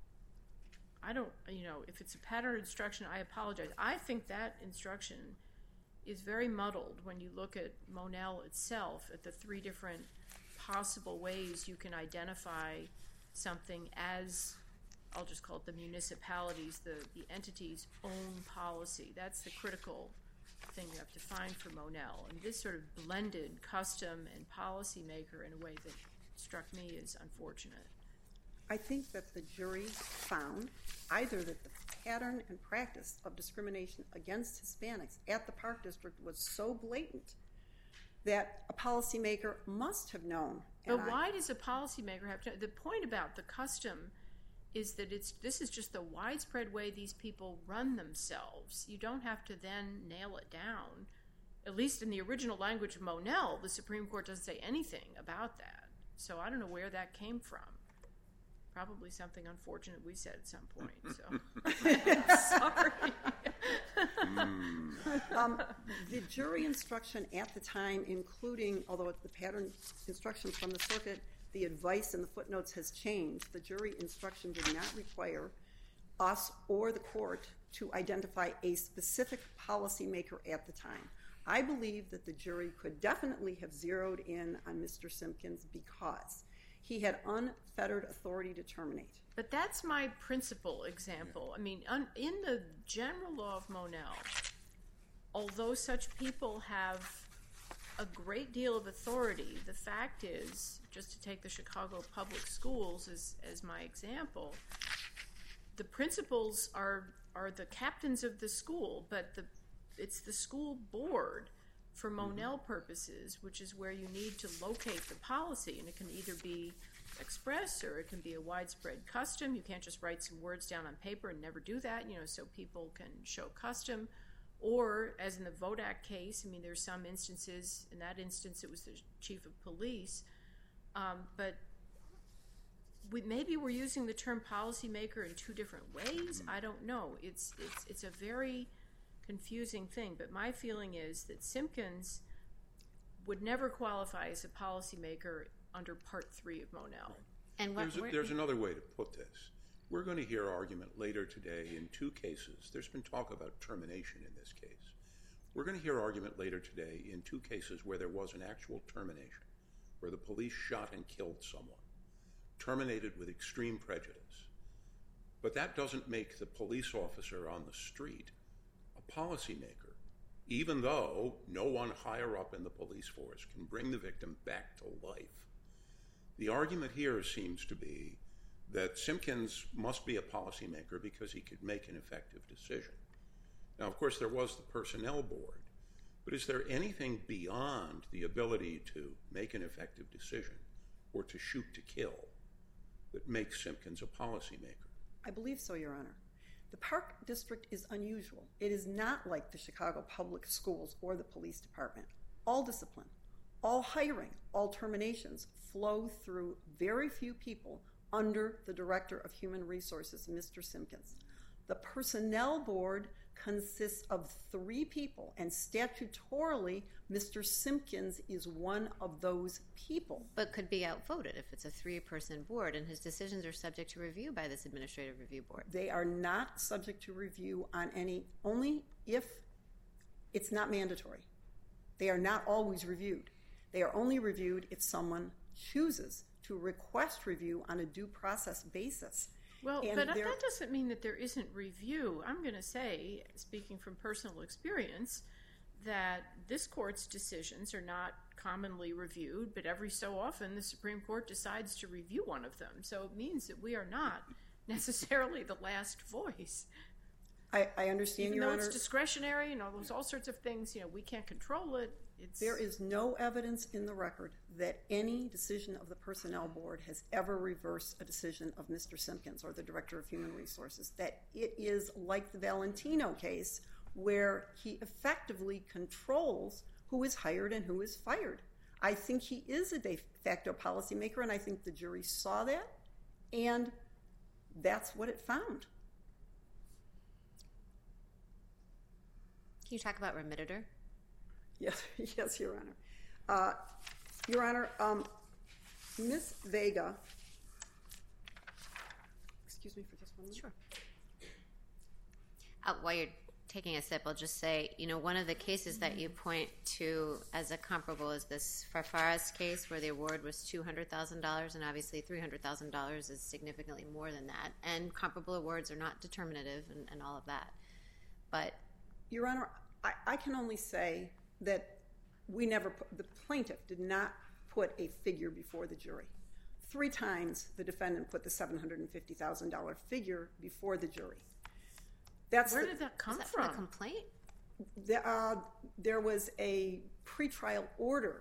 [SPEAKER 2] I don't, you know, if it's a pattern instruction, I apologize. I think that instruction is very muddled when you look at Monell itself, at the three different possible ways you can identify something as, I'll just call it the municipalities, the, the entity's own policy. That's the critical thing you have to find for Monell. And this sort of blended custom and policymaker in a way that struck me as unfortunate.
[SPEAKER 6] I think that the jury found either that the pattern and practice of discrimination against Hispanics at the Park District was so blatant that a policymaker must have known.
[SPEAKER 2] But why does a policymaker have to? The point about the custom is that it's this is just the widespread way these people run themselves. You don't have to then nail it down. At least in the original language of Monell, the Supreme Court doesn't say anything about that. So I don't know where that came from. Probably something unfortunate we said at some point. So sorry.
[SPEAKER 6] um, the jury instruction at the time, including, although the pattern instruction from the circuit, the advice in the footnotes has changed. The jury instruction did not require us or the court to identify a specific policymaker at the time. I believe that the jury could definitely have zeroed in on Mister Simpkins because he had unfettered authority to terminate.
[SPEAKER 2] But that's my principal example. I mean, un, in the general law of Monell, although such people have a great deal of authority, the fact is, just to take the Chicago Public Schools as, as my example, the principals are are the captains of the school, but the it's the school board for Monell purposes, which is where you need to locate the policy, and it can either be express or it can be a widespread custom. You can't just write some words down on paper and never do that, you know, so people can show custom. Or, as in the Vodak case, I mean, there's some instances, in that instance it was the chief of police, um, but we, maybe we're using the term policymaker in two different ways. I don't know. It's, it's, it's a very confusing thing, but my feeling is that Simpkins would never qualify as a policymaker under Part three of Monell.
[SPEAKER 4] And what,
[SPEAKER 5] there's, a, there's another way to put this. We're going to hear argument later today in two cases. There's been talk about termination in this case. We're going to hear argument later today in two cases where there was an actual termination, where the police shot and killed someone, terminated with extreme prejudice. But that doesn't make the police officer on the street a policymaker, even though no one higher up in the police force can bring the victim back to life. The argument here seems to be that Simpkins must be a policymaker because he could make an effective decision. Now, of course, there was the personnel board, but is there anything beyond the ability to make an effective decision or to shoot to kill that makes Simpkins a policymaker?
[SPEAKER 6] I believe so, Your Honor. The Park District is unusual. It is not like the Chicago Public Schools or the police department. All discipline, all hiring, all terminations flow through very few people under the Director of Human Resources, Mister Simpkins. The Personnel Board consists of three people, and statutorily, Mister Simpkins is one of those people.
[SPEAKER 4] But could be outvoted if it's a three-person board, and his decisions are subject to review by this Administrative Review Board.
[SPEAKER 6] They are not subject to review on any, only if it's not mandatory. They are not always reviewed. They are only reviewed if someone chooses to request review on a due process basis.
[SPEAKER 2] Well,
[SPEAKER 6] And
[SPEAKER 2] but
[SPEAKER 6] there-
[SPEAKER 2] that doesn't mean that there isn't review. I'm going to say, speaking from personal experience, that this court's decisions are not commonly reviewed, but every so often the Supreme Court decides to review one of them. So it means that we are not necessarily the last voice.
[SPEAKER 6] I, I understand,
[SPEAKER 2] Even
[SPEAKER 6] Your
[SPEAKER 2] though
[SPEAKER 6] Honor.
[SPEAKER 2] it's discretionary and all those all sorts of things, you know, we can't control it. It's
[SPEAKER 6] There is no evidence in the record that any decision of the Personnel Board has ever reversed a decision of Mister Simpkins or the Director of Human Resources, that it is like the Valentino case where he effectively controls who is hired and who is fired. I think he is a de facto policymaker, and I think the jury saw that, and that's what it found.
[SPEAKER 4] Can you talk about Remediator?
[SPEAKER 6] Yes, yes, Your Honor. Uh, Your Honor, um, Miz Vega, excuse me for just one minute.
[SPEAKER 4] Sure. Uh, while you're taking a sip, I'll just say, you know, one of the cases that you point to as a comparable is this Farfaras case where the award was two hundred thousand dollars, and obviously three hundred thousand dollars is significantly more than that, and comparable awards are not determinative and, and all of that. But
[SPEAKER 6] Your Honor, I, I can only say that we never put, the plaintiff did not put a figure before the jury. Three times the defendant put the seven hundred fifty thousand dollars figure before the jury. That's
[SPEAKER 2] Where
[SPEAKER 6] the,
[SPEAKER 2] did that come
[SPEAKER 4] is that
[SPEAKER 2] from?
[SPEAKER 4] from a complaint?
[SPEAKER 6] the, uh, there was a pretrial order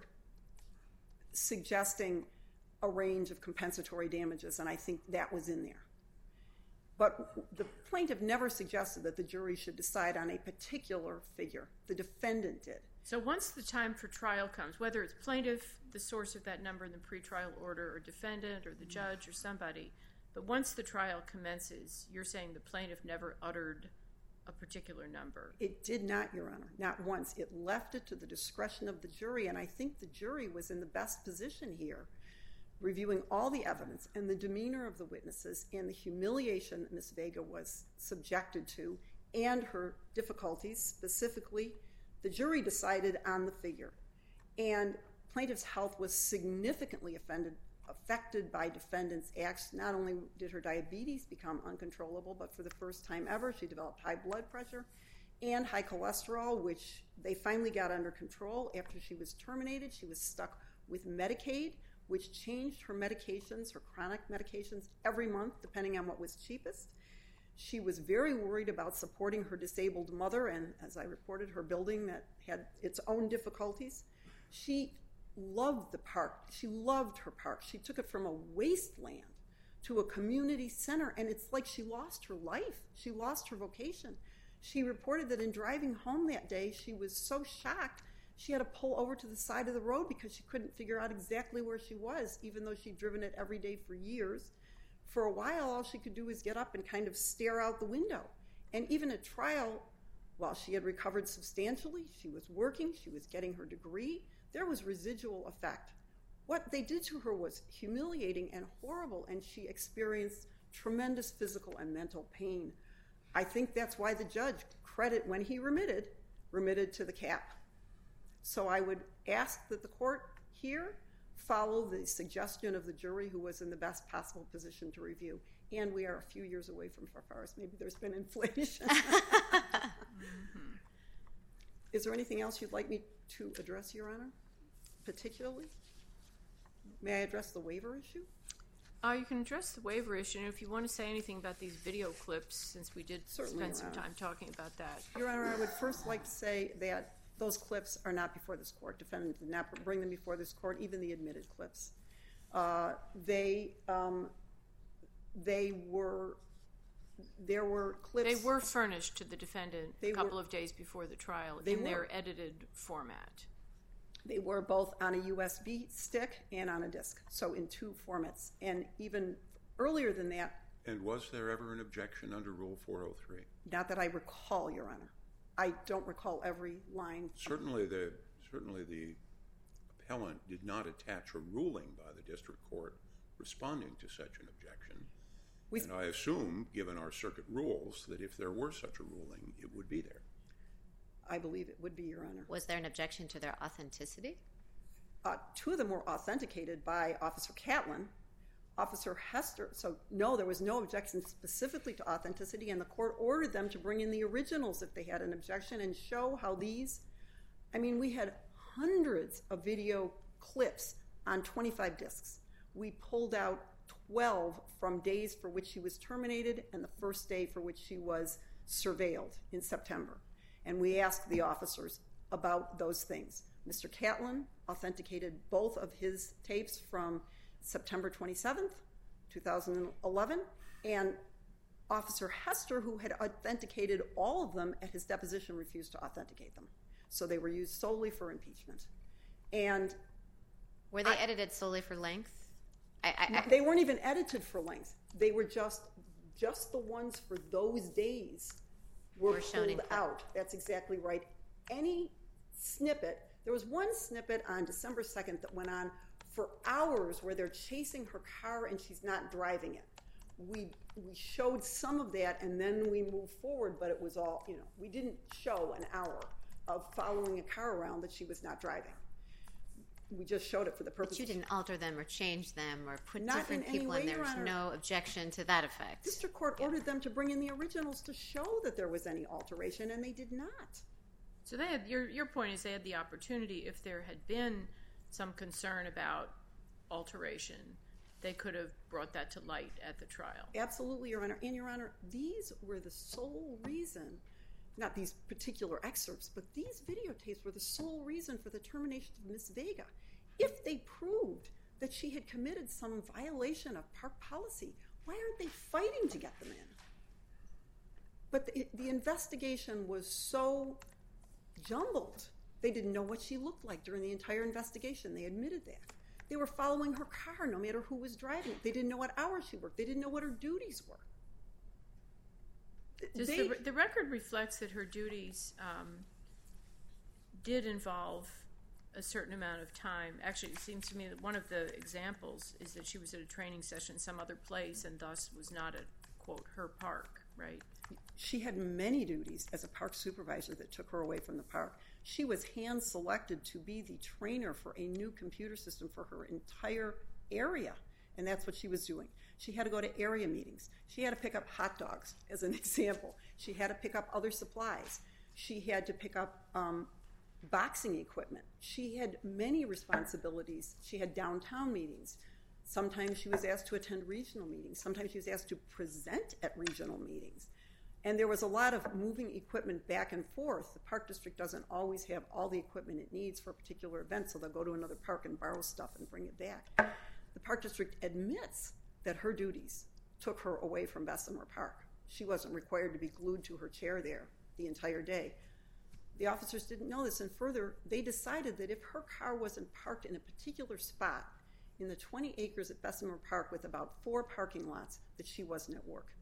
[SPEAKER 6] suggesting a range of compensatory damages, and I think that was in there. But the plaintiff never suggested that the jury should decide on a particular figure. The defendant did.
[SPEAKER 2] So once the time for trial comes, whether it's plaintiff, the source of that number in the pretrial order, or defendant, or the judge, or somebody, but once the trial commences, you're saying the plaintiff never uttered a particular number.
[SPEAKER 6] It did not, Your Honor, not once. It left it to the discretion of the jury, and I think the jury was in the best position here, reviewing all the evidence and the demeanor of the witnesses and the humiliation that Miz Vega was subjected to and her difficulties. Specifically, the jury decided on the figure, and plaintiff's health was significantly offended, affected by defendant's acts. Not only did her diabetes become uncontrollable, but for the first time ever, she developed high blood pressure and high cholesterol, which they finally got under control after she was terminated. She was stuck with Medicaid, which changed her medications, her chronic medications, every month, depending on what was cheapest. She was very worried about supporting her disabled mother, and as I reported, her building that had its own difficulties. She loved the park. She loved her park. She took it from a wasteland to a community center, and it's like she lost her life. She lost her vocation. She reported that in driving home that day, she was so shocked she had to pull over to the side of the road because she couldn't figure out exactly where she was, even though she'd driven it every day for years. For a while, all she could do was get up and kind of stare out the window. And even at trial, while she had recovered substantially, she was working, she was getting her degree, there was residual effect. What they did to her was humiliating and horrible, and she experienced tremendous physical and mental pain. I think that's why the judge, credit when he remitted, remitted to the cap. So I would ask that the court here follow the suggestion of the jury, who was in the best possible position to review. And we are a few years away from Farfaris. Maybe there's been inflation. mm-hmm. Is there anything else you'd like me to address, Your Honor, particularly? May I address the waiver issue?
[SPEAKER 2] Uh, you can address the waiver issue, and if you want to say anything about these video clips, since we did
[SPEAKER 6] Certainly,
[SPEAKER 2] spend some
[SPEAKER 6] Your Honor.
[SPEAKER 2] time talking about that.
[SPEAKER 6] Your Honor, I would first like to say that those clips are not before this court. Defendant did not bring them before this court, even the admitted clips. Uh, they um, they were, there were clips.
[SPEAKER 2] They were furnished to the defendant
[SPEAKER 6] They
[SPEAKER 2] a couple
[SPEAKER 6] were-
[SPEAKER 2] of days before the trial
[SPEAKER 6] They
[SPEAKER 2] in
[SPEAKER 6] were.
[SPEAKER 2] their edited format.
[SPEAKER 6] They were both on a U S B stick and on a disc, so in two formats. And even earlier than that,
[SPEAKER 5] And was there ever an objection under Rule four oh three?
[SPEAKER 6] not that I recall, Your Honor. I don't recall every line.
[SPEAKER 5] Certainly the, certainly the appellant did not attach a ruling by the district court responding to such an objection.
[SPEAKER 6] We-
[SPEAKER 5] And I assume, given our circuit rules, that if there were such a ruling, it would be there.
[SPEAKER 6] I believe it would be, Your Honor.
[SPEAKER 4] Was there an objection to their authenticity?
[SPEAKER 6] Uh, two of them were authenticated by Officer Catlin. Officer Hester, so no, there was no objection specifically to authenticity, and the court ordered them to bring in the originals if they had an objection and show how these, I mean, we had hundreds of video clips on twenty-five discs. We pulled out twelve from days for which she was terminated and the first day for which she was surveilled in September. And we asked the officers about those things. Mister Catlin authenticated both of his tapes from September twenty-seventh, two thousand eleven, and Officer Hester, who had authenticated all of them at his deposition, refused to authenticate them. So they were used solely for impeachment. And
[SPEAKER 4] Were they
[SPEAKER 6] I-
[SPEAKER 4] edited solely for length? I, I, I,
[SPEAKER 6] they weren't even edited for length. They were just just the ones for those days were,
[SPEAKER 4] Were shown in
[SPEAKER 6] pulled
[SPEAKER 4] clip.
[SPEAKER 6] out. That's exactly right. Any snippet, there was one snippet on December second that went on for hours where they're chasing her car and she's not driving it. We we showed some of that and then we moved forward, but it was all, you know, we didn't show an hour of following a car around that she was not driving. We just showed it for the purpose
[SPEAKER 4] but you
[SPEAKER 6] of
[SPEAKER 4] didn't alter them or change them or put
[SPEAKER 6] Not
[SPEAKER 4] different
[SPEAKER 6] in any
[SPEAKER 4] people
[SPEAKER 6] way,
[SPEAKER 4] in there.
[SPEAKER 6] Your
[SPEAKER 4] There's
[SPEAKER 6] Honor.
[SPEAKER 4] no objection to that effect.
[SPEAKER 6] District Court ordered them to bring in the originals to show that there was any alteration, and they did not.
[SPEAKER 2] So they had, your your point is they had the opportunity, if there had been some concern about alteration, they could have brought that to light at the trial.
[SPEAKER 6] Absolutely, Your Honor. And, Your Honor, these were the sole reason, not these particular excerpts, but these videotapes were the sole reason for the termination of Miss Vega. If they proved that she had committed some violation of park policy, why aren't they fighting to get them in? But the, the investigation was so jumbled. They didn't know what she looked like during the entire investigation. They admitted that. They were following her car no matter who was driving it. They didn't know what hours she worked. They didn't know what her duties were.
[SPEAKER 2] Does
[SPEAKER 6] They-
[SPEAKER 2] the, the record reflects that her duties um, did involve a certain amount of time. Actually, it seems to me that one of the examples is that she was at a training session some other place and thus was not at, quote, her park, right?
[SPEAKER 6] She had many duties as a park supervisor that took her away from the park. She was hand-selected to be the trainer for a new computer system for her entire area, and that's what she was doing. She had to go to area meetings. She had to pick up hot dogs, as an example. She had to pick up other supplies. She had to pick up um, boxing equipment. She had many responsibilities. She had downtown meetings. Sometimes she was asked to attend regional meetings. Sometimes she was asked to present at regional meetings. And there was a lot of moving equipment back and forth. The park district doesn't always have all the equipment it needs for a particular event, so they'll go to another park and borrow stuff and bring it back. The park district admits that her duties took her away from Bessemer Park. She wasn't required to be glued to her chair there the entire day. The officers didn't know this, and further, they decided that if her car wasn't parked in a particular spot in the twenty acres at Bessemer Park with about four parking lots, that she wasn't at work.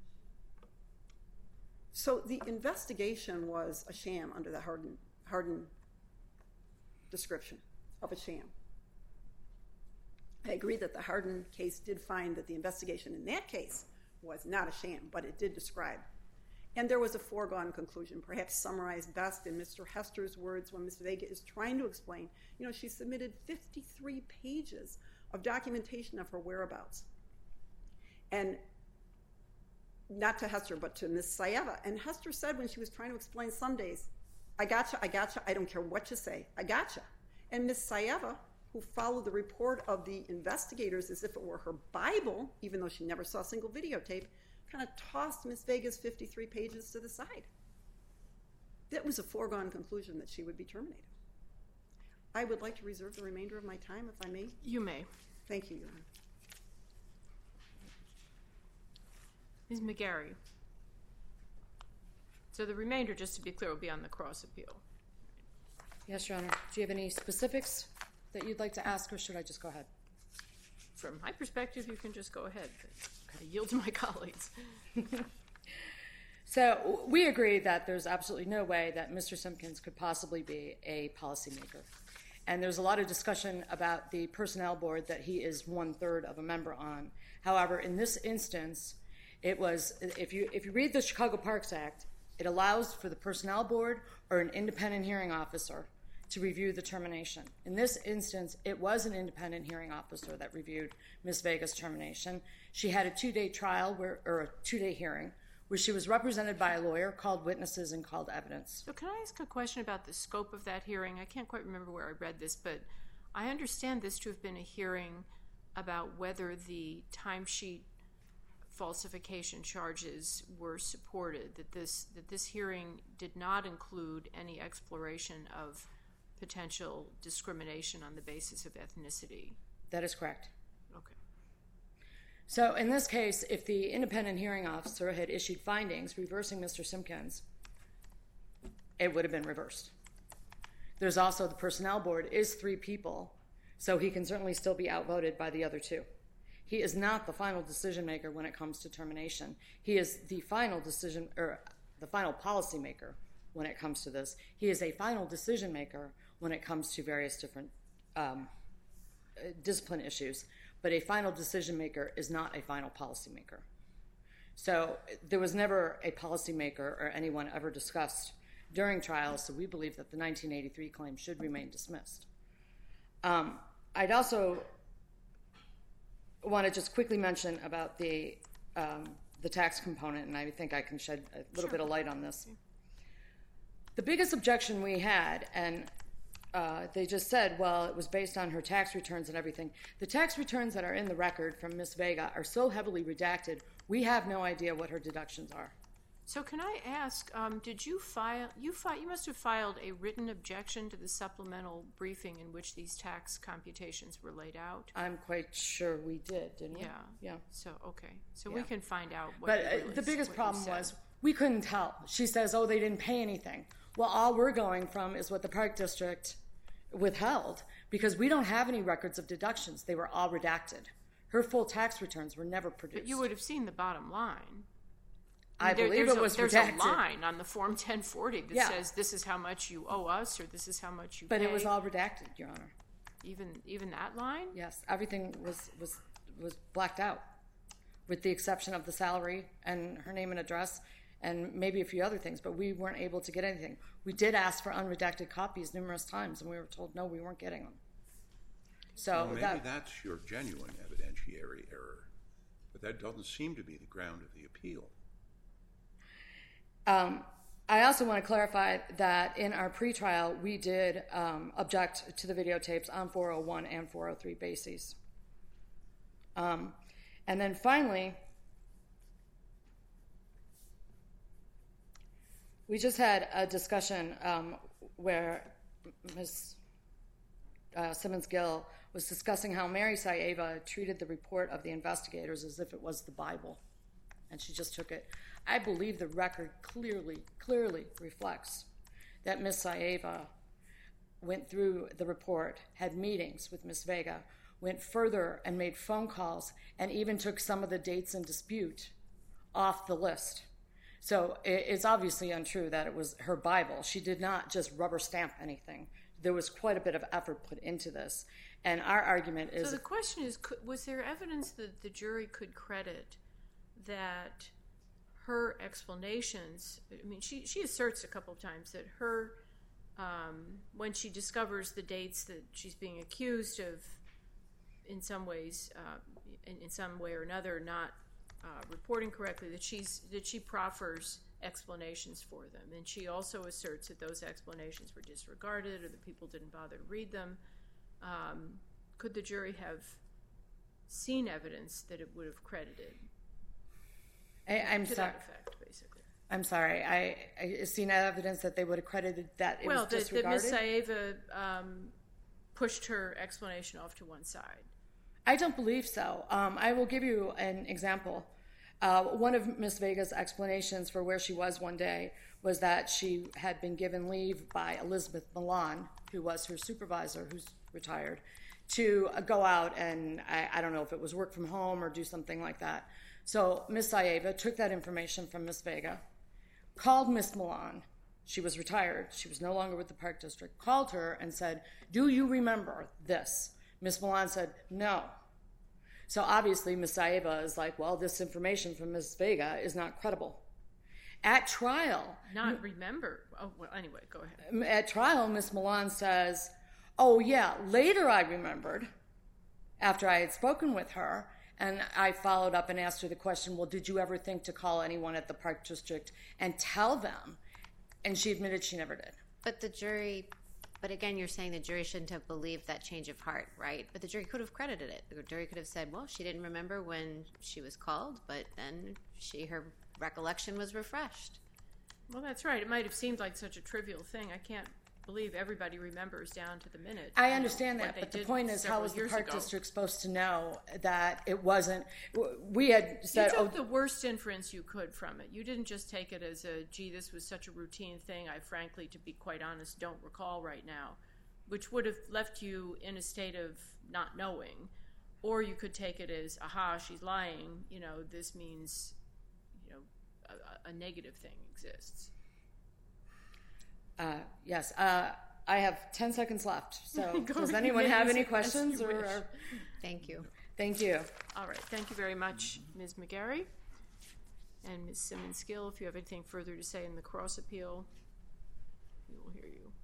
[SPEAKER 6] So the investigation was a sham under the Hardin, Hardin description of a sham. I agree that the Hardin case did find that the investigation in that case was not a sham, but it did describe. And there was a foregone conclusion, perhaps summarized best in Mister Hester's words when Miz Vega is trying to explain, you know, she submitted fifty-three pages of documentation of her whereabouts. And not to Hester, but to Miz Saeva. And Hester said when she was trying to explain some days, I gotcha, I gotcha, I don't care what you say, I gotcha. And Miz Saeva, who followed the report of the investigators as if it were her Bible, even though she never saw a single videotape, kind of tossed Miz Vega's fifty-three pages to the side. That was a foregone conclusion that she would be terminated. I would like to reserve the remainder of my time, if I may.
[SPEAKER 2] You may.
[SPEAKER 6] Thank you, Your Honor.
[SPEAKER 2] Miz McGarry. So the remainder, just to be clear, will be on the cross appeal.
[SPEAKER 3] Yes, Your Honor. Do you have any specifics that you'd like to ask, or should I just go ahead?
[SPEAKER 2] From my perspective, you can just go ahead. I yield to my colleagues.
[SPEAKER 3] So we agree that there's absolutely no way that Mister Simpkins could possibly be a policymaker. And there's a lot of discussion about the personnel board that he is one-third of a member on. However, in this instance, it was, if you if you read the Chicago Parks Act, it allows for the personnel board or an independent hearing officer to review the termination. In this instance, it was an independent hearing officer that reviewed Miz Vega's termination. She had a two-day trial, where, or a two-day hearing, where she was represented by a lawyer, called witnesses, and called evidence.
[SPEAKER 2] So can I ask a question about the scope of that hearing? I can't quite remember where I read this, but I understand this to have been a hearing about whether the timesheet falsification charges were supported, that this that this hearing did not include any exploration of potential discrimination on the basis of ethnicity.
[SPEAKER 3] That is correct.
[SPEAKER 2] Okay.
[SPEAKER 3] So in this case, if the independent hearing officer had issued findings reversing Mister Simpkins, it would have been reversed. There's also the personnel board is three people, so he can certainly still be outvoted by the other two. He is not the final decision maker when it comes to termination. He is the final decision, or the final policy maker when it comes to this. He is a final decision maker when it comes to various different um, discipline issues, but a final decision maker is not a final policy maker. So there was never a policy maker or anyone ever discussed during trials, so we believe that the nineteen eighty-three claim should remain dismissed. Um, I'd also want to just quickly mention about the um, the tax component, and I think I can shed a little
[SPEAKER 2] Sure.
[SPEAKER 3] bit of light on this. The biggest objection we had, and uh, they just said, well, it was based on her tax returns and everything. The tax returns that are in the record from Miz Vega are so heavily redacted, we have no idea what her deductions are.
[SPEAKER 2] So can I ask, um, did you file, you, fi- you must have filed a written objection to the supplemental briefing in which these tax computations were laid out?
[SPEAKER 3] I'm quite sure we did, didn't we?
[SPEAKER 2] Yeah.
[SPEAKER 3] Yeah.
[SPEAKER 2] So, okay. So
[SPEAKER 3] Yeah.
[SPEAKER 2] we can find out what
[SPEAKER 3] But
[SPEAKER 2] you
[SPEAKER 3] uh,
[SPEAKER 2] really-
[SPEAKER 3] the biggest
[SPEAKER 2] what you
[SPEAKER 3] problem
[SPEAKER 2] said.
[SPEAKER 3] was we couldn't tell. She says, oh, they didn't pay anything. Well, all we're going from is what the Park District withheld, because we don't have any records of deductions. They were all redacted. Her full tax returns were never produced.
[SPEAKER 2] But you would have seen the bottom line.
[SPEAKER 3] I
[SPEAKER 2] There-
[SPEAKER 3] believe
[SPEAKER 2] there's
[SPEAKER 3] it was
[SPEAKER 2] a, There's
[SPEAKER 3] redacted.
[SPEAKER 2] a line on the Form ten forty that
[SPEAKER 3] Yeah.
[SPEAKER 2] says this is how much you owe us, or this is how much you
[SPEAKER 3] But
[SPEAKER 2] pay.
[SPEAKER 3] it was all redacted, Your Honor.
[SPEAKER 2] Even even that line?
[SPEAKER 3] Yes, everything was, was, was blacked out, with the exception of the salary and her name and address and maybe a few other things, but we weren't able to get anything. We did ask for unredacted copies numerous times, and we were told, no, we weren't getting them. So
[SPEAKER 5] Well, maybe
[SPEAKER 3] that,
[SPEAKER 5] that's your genuine evidentiary error, but that doesn't seem to be the ground of the appeal.
[SPEAKER 3] Um, I also want to clarify that in our pretrial, we did um, object to the videotapes on four oh one and four oh three bases. Um, and then finally, we just had a discussion um, where Miz Uh, Simmons-Gill was discussing how Mary Saeva treated the report of the investigators as if it was the Bible, and she just took it. I believe the record clearly, clearly reflects that Miz Saeva went through the report, had meetings with Miz Vega, went further and made phone calls, and even took some of the dates in dispute off the list. So it's obviously untrue that it was her Bible. She did not just rubber stamp anything. There was quite a bit of effort put into this. And our argument is...
[SPEAKER 2] So the question is, could, was there evidence that the jury could credit that her explanations, I mean, she, she asserts a couple of times that her, um, when she discovers the dates that she's being accused of, in some ways, uh, in, in some way or another, not uh, reporting correctly, that she's that she proffers explanations for them. And she also asserts that those explanations were disregarded or that people didn't bother to read them. Um, could the jury have seen evidence that it would have credited?
[SPEAKER 3] I, I'm
[SPEAKER 2] to
[SPEAKER 3] sorry.
[SPEAKER 2] that effect, basically.
[SPEAKER 3] I'm sorry. I, I seen evidence that they would have credited that it
[SPEAKER 2] well,
[SPEAKER 3] was
[SPEAKER 2] that, that
[SPEAKER 3] disregarded.
[SPEAKER 2] Miz Saeva um, pushed her explanation off to one side.
[SPEAKER 3] I don't believe so. Um, I will give you an example. Uh, one of Miz Vega's explanations for where she was one day was that she had been given leave by Elizabeth Milan, who was her supervisor, who's retired, to uh, go out and, I, I don't know if it was work from home or do something like that. So Miz Saeva took that information from Miz Vega, called Miz Milan. She was retired. She was no longer with the Park District. Called her and said, do you remember this? Miz Milan said, no. So obviously Miz Saeva is like, well, this information from Miz Vega is not credible. At trial...
[SPEAKER 2] Not remember. Oh, well, anyway, go ahead.
[SPEAKER 3] At trial, Miz Milan says, oh, yeah, later I remembered, after I had spoken with her, and I followed up and asked her the question, well, did you ever think to call anyone at the Park District and tell them? And she admitted she never did.
[SPEAKER 4] But the jury, but again, you're saying the jury shouldn't have believed that change of heart, right? But the jury could have credited it. The jury could have said, well, she didn't remember when she was called, but then she her recollection was refreshed.
[SPEAKER 2] Well, that's right. It might have seemed like such a trivial thing. I can't believe everybody remembers down to the minute.
[SPEAKER 3] I understand
[SPEAKER 2] what
[SPEAKER 3] that,
[SPEAKER 2] they
[SPEAKER 3] but the
[SPEAKER 2] did
[SPEAKER 3] point is, how
[SPEAKER 2] several
[SPEAKER 3] was the
[SPEAKER 2] years
[SPEAKER 3] Park
[SPEAKER 2] ago.
[SPEAKER 3] District supposed to know that it wasn't? We had
[SPEAKER 2] You
[SPEAKER 3] said,
[SPEAKER 2] took
[SPEAKER 3] oh,
[SPEAKER 2] the worst inference you could from it. You didn't just take it as a, gee, this was such a routine thing, I frankly, to be quite honest, don't recall right now, which would have left you in a state of not knowing. Or you could take it as, aha, she's lying, you know, this means, you know, a, a negative thing exists.
[SPEAKER 3] uh, yes. Uh, I have ten seconds left. So
[SPEAKER 2] Go
[SPEAKER 3] does
[SPEAKER 2] ahead,
[SPEAKER 3] anyone have
[SPEAKER 2] as-
[SPEAKER 3] any
[SPEAKER 2] as
[SPEAKER 3] questions?
[SPEAKER 2] you
[SPEAKER 3] Or,
[SPEAKER 2] wish.
[SPEAKER 3] or
[SPEAKER 4] Thank you.
[SPEAKER 3] thank you.
[SPEAKER 2] All right. Thank you very much, Miz McGarry. And Miz Simmons-Gill, if you have anything further to say in the cross appeal, we will hear you.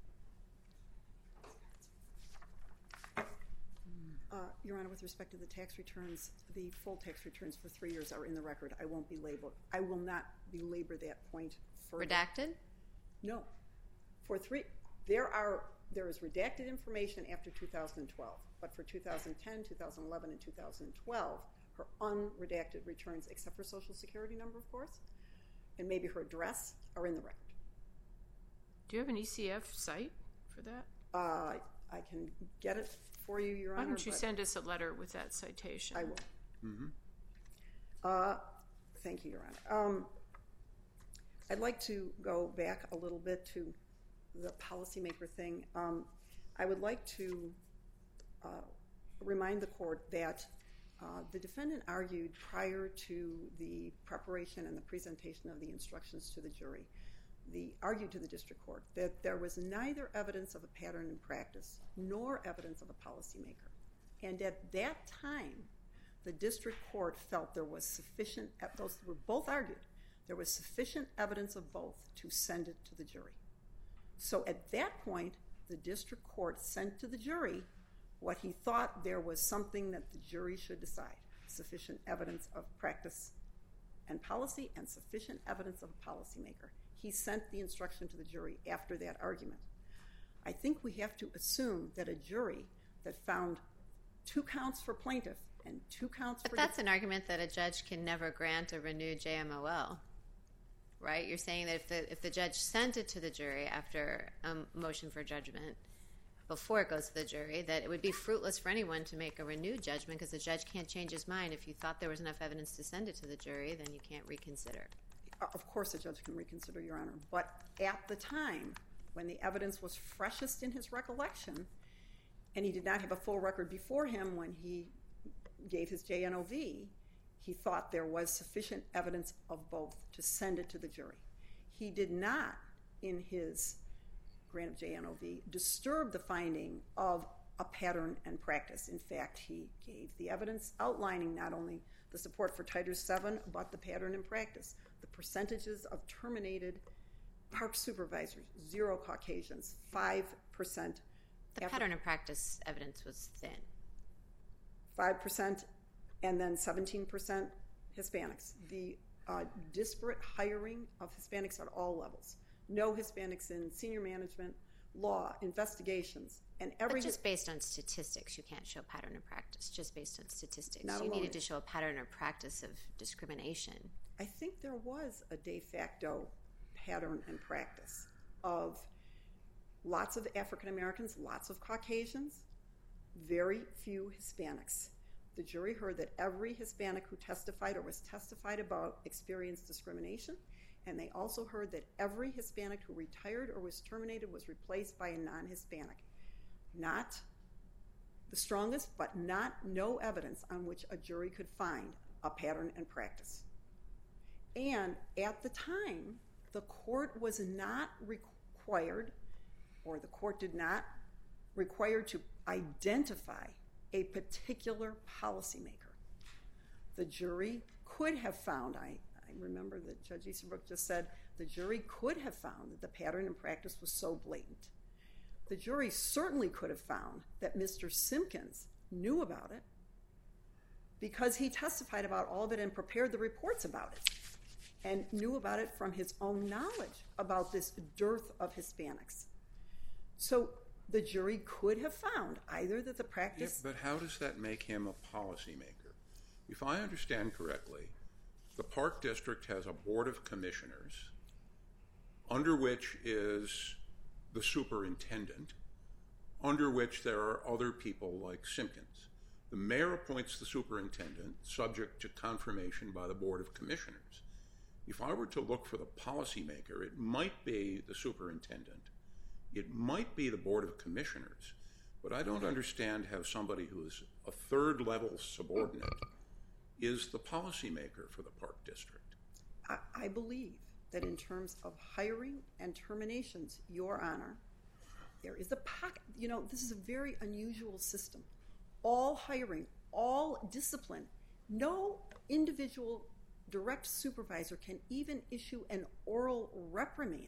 [SPEAKER 6] Uh, Your Honor, with respect to the tax returns, the full tax returns for three years are in the record. I won't be labeled. I will not belabor that point further.
[SPEAKER 4] Redacted?
[SPEAKER 6] No. For three, there are there is redacted information after two thousand twelve, but for two thousand ten, two thousand eleven, and two thousand twelve, her unredacted returns, except for Social Security number, of course, and maybe her address, are in the record.
[SPEAKER 2] Do you have an E C F site for that?
[SPEAKER 6] Uh, I can get it for you, Your
[SPEAKER 2] Why
[SPEAKER 6] Honor.
[SPEAKER 2] don't you
[SPEAKER 6] but
[SPEAKER 2] send us a letter with that citation?
[SPEAKER 6] I will.
[SPEAKER 5] Mm-hmm.
[SPEAKER 6] Uh, thank you, Your Honor. Um, I'd like to go back a little bit to the policymaker thing. Um, I would like to uh, remind the court that uh, the defendant argued prior to the preparation and the presentation of the instructions to the jury, the argued to the district court that there was neither evidence of a pattern in practice nor evidence of a policymaker. And at that time, the district court felt there was sufficient, those were both argued, there was sufficient evidence of both to send it to the jury. So at that point, the district court sent to the jury what he thought there was something that the jury should decide, sufficient evidence of practice and policy and sufficient evidence of a policymaker. He sent the instruction to the jury after that argument. I think we have to assume that a jury that found two counts for plaintiff and two counts
[SPEAKER 4] But
[SPEAKER 6] for...
[SPEAKER 4] that's an argument that a judge can never grant a renewed J M O L, right? You're saying that if the, if the judge sent it to the jury after a motion for judgment before it goes to the jury, that it would be fruitless for anyone to make a renewed judgment because the judge can't change his mind. If you thought there was enough evidence to send it to the jury, then you can't reconsider.
[SPEAKER 6] Of course a judge can reconsider, Your Honor, but at the time, when the evidence was freshest in his recollection, and he did not have a full record before him when he gave his J N O V, he thought there was sufficient evidence of both to send it to the jury. He did not, in his grant of J N O V, disturb the finding of a pattern and practice. In fact, he gave the evidence outlining not only the support for Title seven, but the pattern and practice. The percentages of terminated park supervisors, zero Caucasians, five percent.
[SPEAKER 4] The Afri- pattern and practice evidence was thin.
[SPEAKER 6] five percent, and then seventeen percent Hispanics. The uh, disparate hiring of Hispanics at all levels. No Hispanics in senior management, law, investigations, and every...
[SPEAKER 4] But just based on statistics, you can't show pattern and practice, just based on statistics.
[SPEAKER 6] Not
[SPEAKER 4] you
[SPEAKER 6] alone.
[SPEAKER 4] needed to show a pattern or practice of discrimination.
[SPEAKER 6] I think there was a de facto pattern and practice of lots of African Americans, lots of Caucasians, very few Hispanics. The jury heard that every Hispanic who testified or was testified about experienced discrimination, and they also heard that every Hispanic who retired or was terminated was replaced by a non-Hispanic. Not the strongest, but not no evidence on which a jury could find a pattern and practice. And at the time, the court was not required, or the court did not require to identify a particular policymaker. The jury could have found, I, I remember that Judge Easterbrook just said, the jury could have found that the pattern and practice was so blatant. The jury certainly could have found that Mister Simpkins knew about it because he testified about all of it and prepared the reports about it and knew about it from his own knowledge about this dearth of Hispanics. So the jury could have found either that the practice...
[SPEAKER 5] Yeah, but how does that make him a policymaker? If I understand correctly, the Park District has a board of commissioners under which is the superintendent, under which there are other people like Simpkins. The mayor appoints the superintendent subject to confirmation by the board of commissioners. If I were to look for the policymaker, it might be the superintendent. It might be the Board of Commissioners, but I don't understand how somebody who is a third-level subordinate is the policymaker for the Park District.
[SPEAKER 6] I, I believe that in terms of hiring and terminations, Your Honor, there is a pocket. You know, this is a very unusual system. All hiring, all discipline, no individual direct supervisor can even issue an oral reprimand.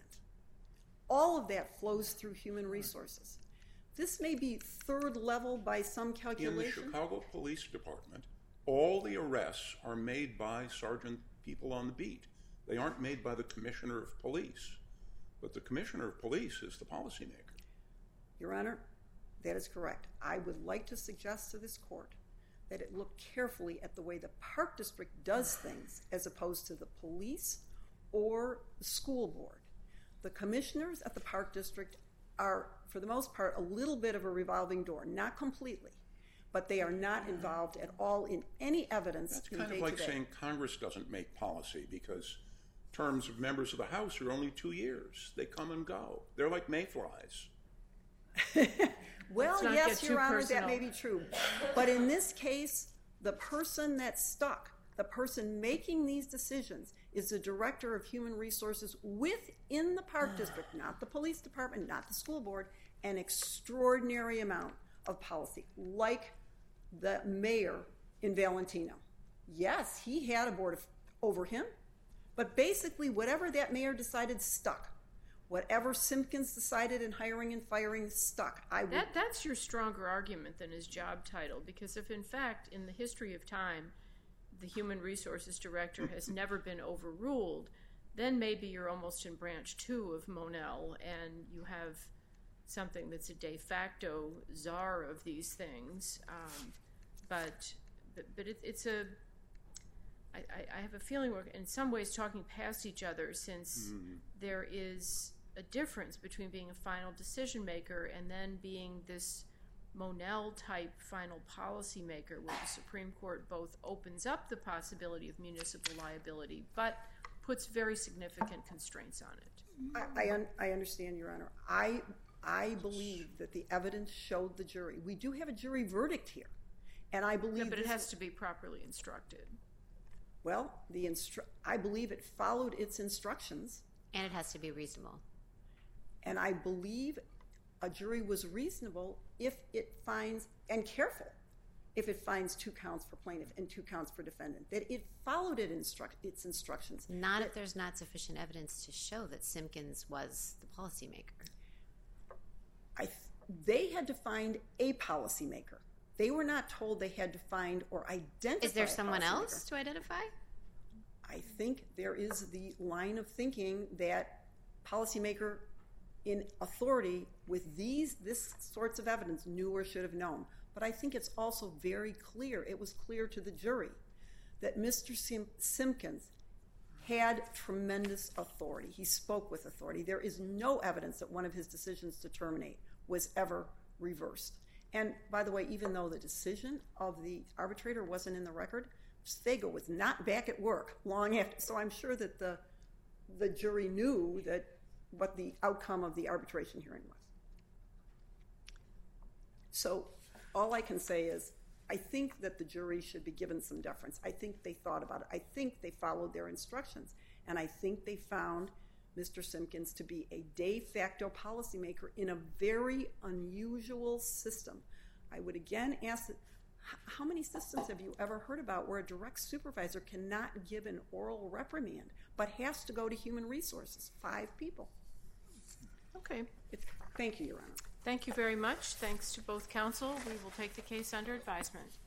[SPEAKER 6] All of that flows through human resources. This may be third level by some calculation.
[SPEAKER 5] In the Chicago Police Department, all the arrests are made by sergeant people on the beat. They aren't made by the commissioner of police. But the commissioner of police is the policymaker.
[SPEAKER 6] Your Honor, that is correct. I would like to suggest to this court that it look carefully at the way the Park District does things as opposed to the police or the school board. The commissioners at the Park District are, for the most part, a little bit of a revolving door, not completely, but they are not involved at all in any evidence.
[SPEAKER 5] That's
[SPEAKER 6] in
[SPEAKER 5] kind of
[SPEAKER 6] day
[SPEAKER 5] like
[SPEAKER 6] to day.
[SPEAKER 5] saying Congress doesn't make policy because terms of members of the House are only two years. They come and go. They're like mayflies.
[SPEAKER 6] Well,
[SPEAKER 2] not
[SPEAKER 6] yes,
[SPEAKER 2] get
[SPEAKER 6] Your
[SPEAKER 2] too
[SPEAKER 6] Honor,
[SPEAKER 2] personal.
[SPEAKER 6] that may be true. But in this case, the person that's stuck, the person making these decisions, is the Director of Human Resources within the Park District, not the police department, not the school board, an extraordinary amount of policy, like the mayor in Valentino. Yes, he had a board of, over him, but basically whatever that mayor decided stuck. Whatever Simpkins decided in hiring and firing stuck. I would,
[SPEAKER 2] That that's your stronger argument than his job title, because if in fact in the history of time the human resources director has never been overruled, then maybe you're almost in branch two of Monell and you have something that's a de facto czar of these things. Um, but but, but it, it's a I, I have a feeling we're in some ways talking past each other, since mm. there is a difference between being a final decision maker and then being this Monell type final policy maker, where the Supreme Court both opens up the possibility of municipal liability but puts very significant constraints on it.
[SPEAKER 6] I, I, un, I understand, Your Honor. I I believe that the evidence showed the jury. We do have a jury verdict here, and I believe.
[SPEAKER 2] Yeah, but it
[SPEAKER 6] this,
[SPEAKER 2] has to be properly instructed.
[SPEAKER 6] Well, the instru- I believe it followed its instructions.
[SPEAKER 4] And it has to be reasonable.
[SPEAKER 6] And I believe a jury was reasonable if it finds, and careful, if it finds two counts for plaintiff and two counts for defendant, that it followed it instruct, its instructions.
[SPEAKER 4] Not
[SPEAKER 6] that,
[SPEAKER 4] if there's not sufficient evidence to show that Simpkins was the policymaker.
[SPEAKER 6] I, they had to find a policymaker. They were not told they had to find or identify.
[SPEAKER 4] Is there
[SPEAKER 6] a
[SPEAKER 4] someone
[SPEAKER 6] policymaker.
[SPEAKER 4] else to identify?
[SPEAKER 6] I think there is the line of thinking that policymaker in authority with these this sorts of evidence knew or should have known. But I think it's also very clear, it was clear to the jury, that Mister Sim- Simpkins had tremendous authority. He spoke with authority. There is no evidence that one of his decisions to terminate was ever reversed. And by the way, even though the decision of the arbitrator wasn't in the record, Sfega was not back at work long after. So I'm sure that the the jury knew that what the outcome of the arbitration hearing was. So all I can say is I think that the jury should be given some deference. I think they thought about it. I think they followed their instructions. And I think they found Mister Simpkins to be a de facto policymaker in a very unusual system. I would again ask, that, how many systems have you ever heard about where a direct supervisor cannot give an oral reprimand but has to go to human resources? Five people.
[SPEAKER 2] Okay.
[SPEAKER 6] It's, thank you, Your Honor.
[SPEAKER 2] Thank you very much. Thanks to both counsel. We will take the case under advisement.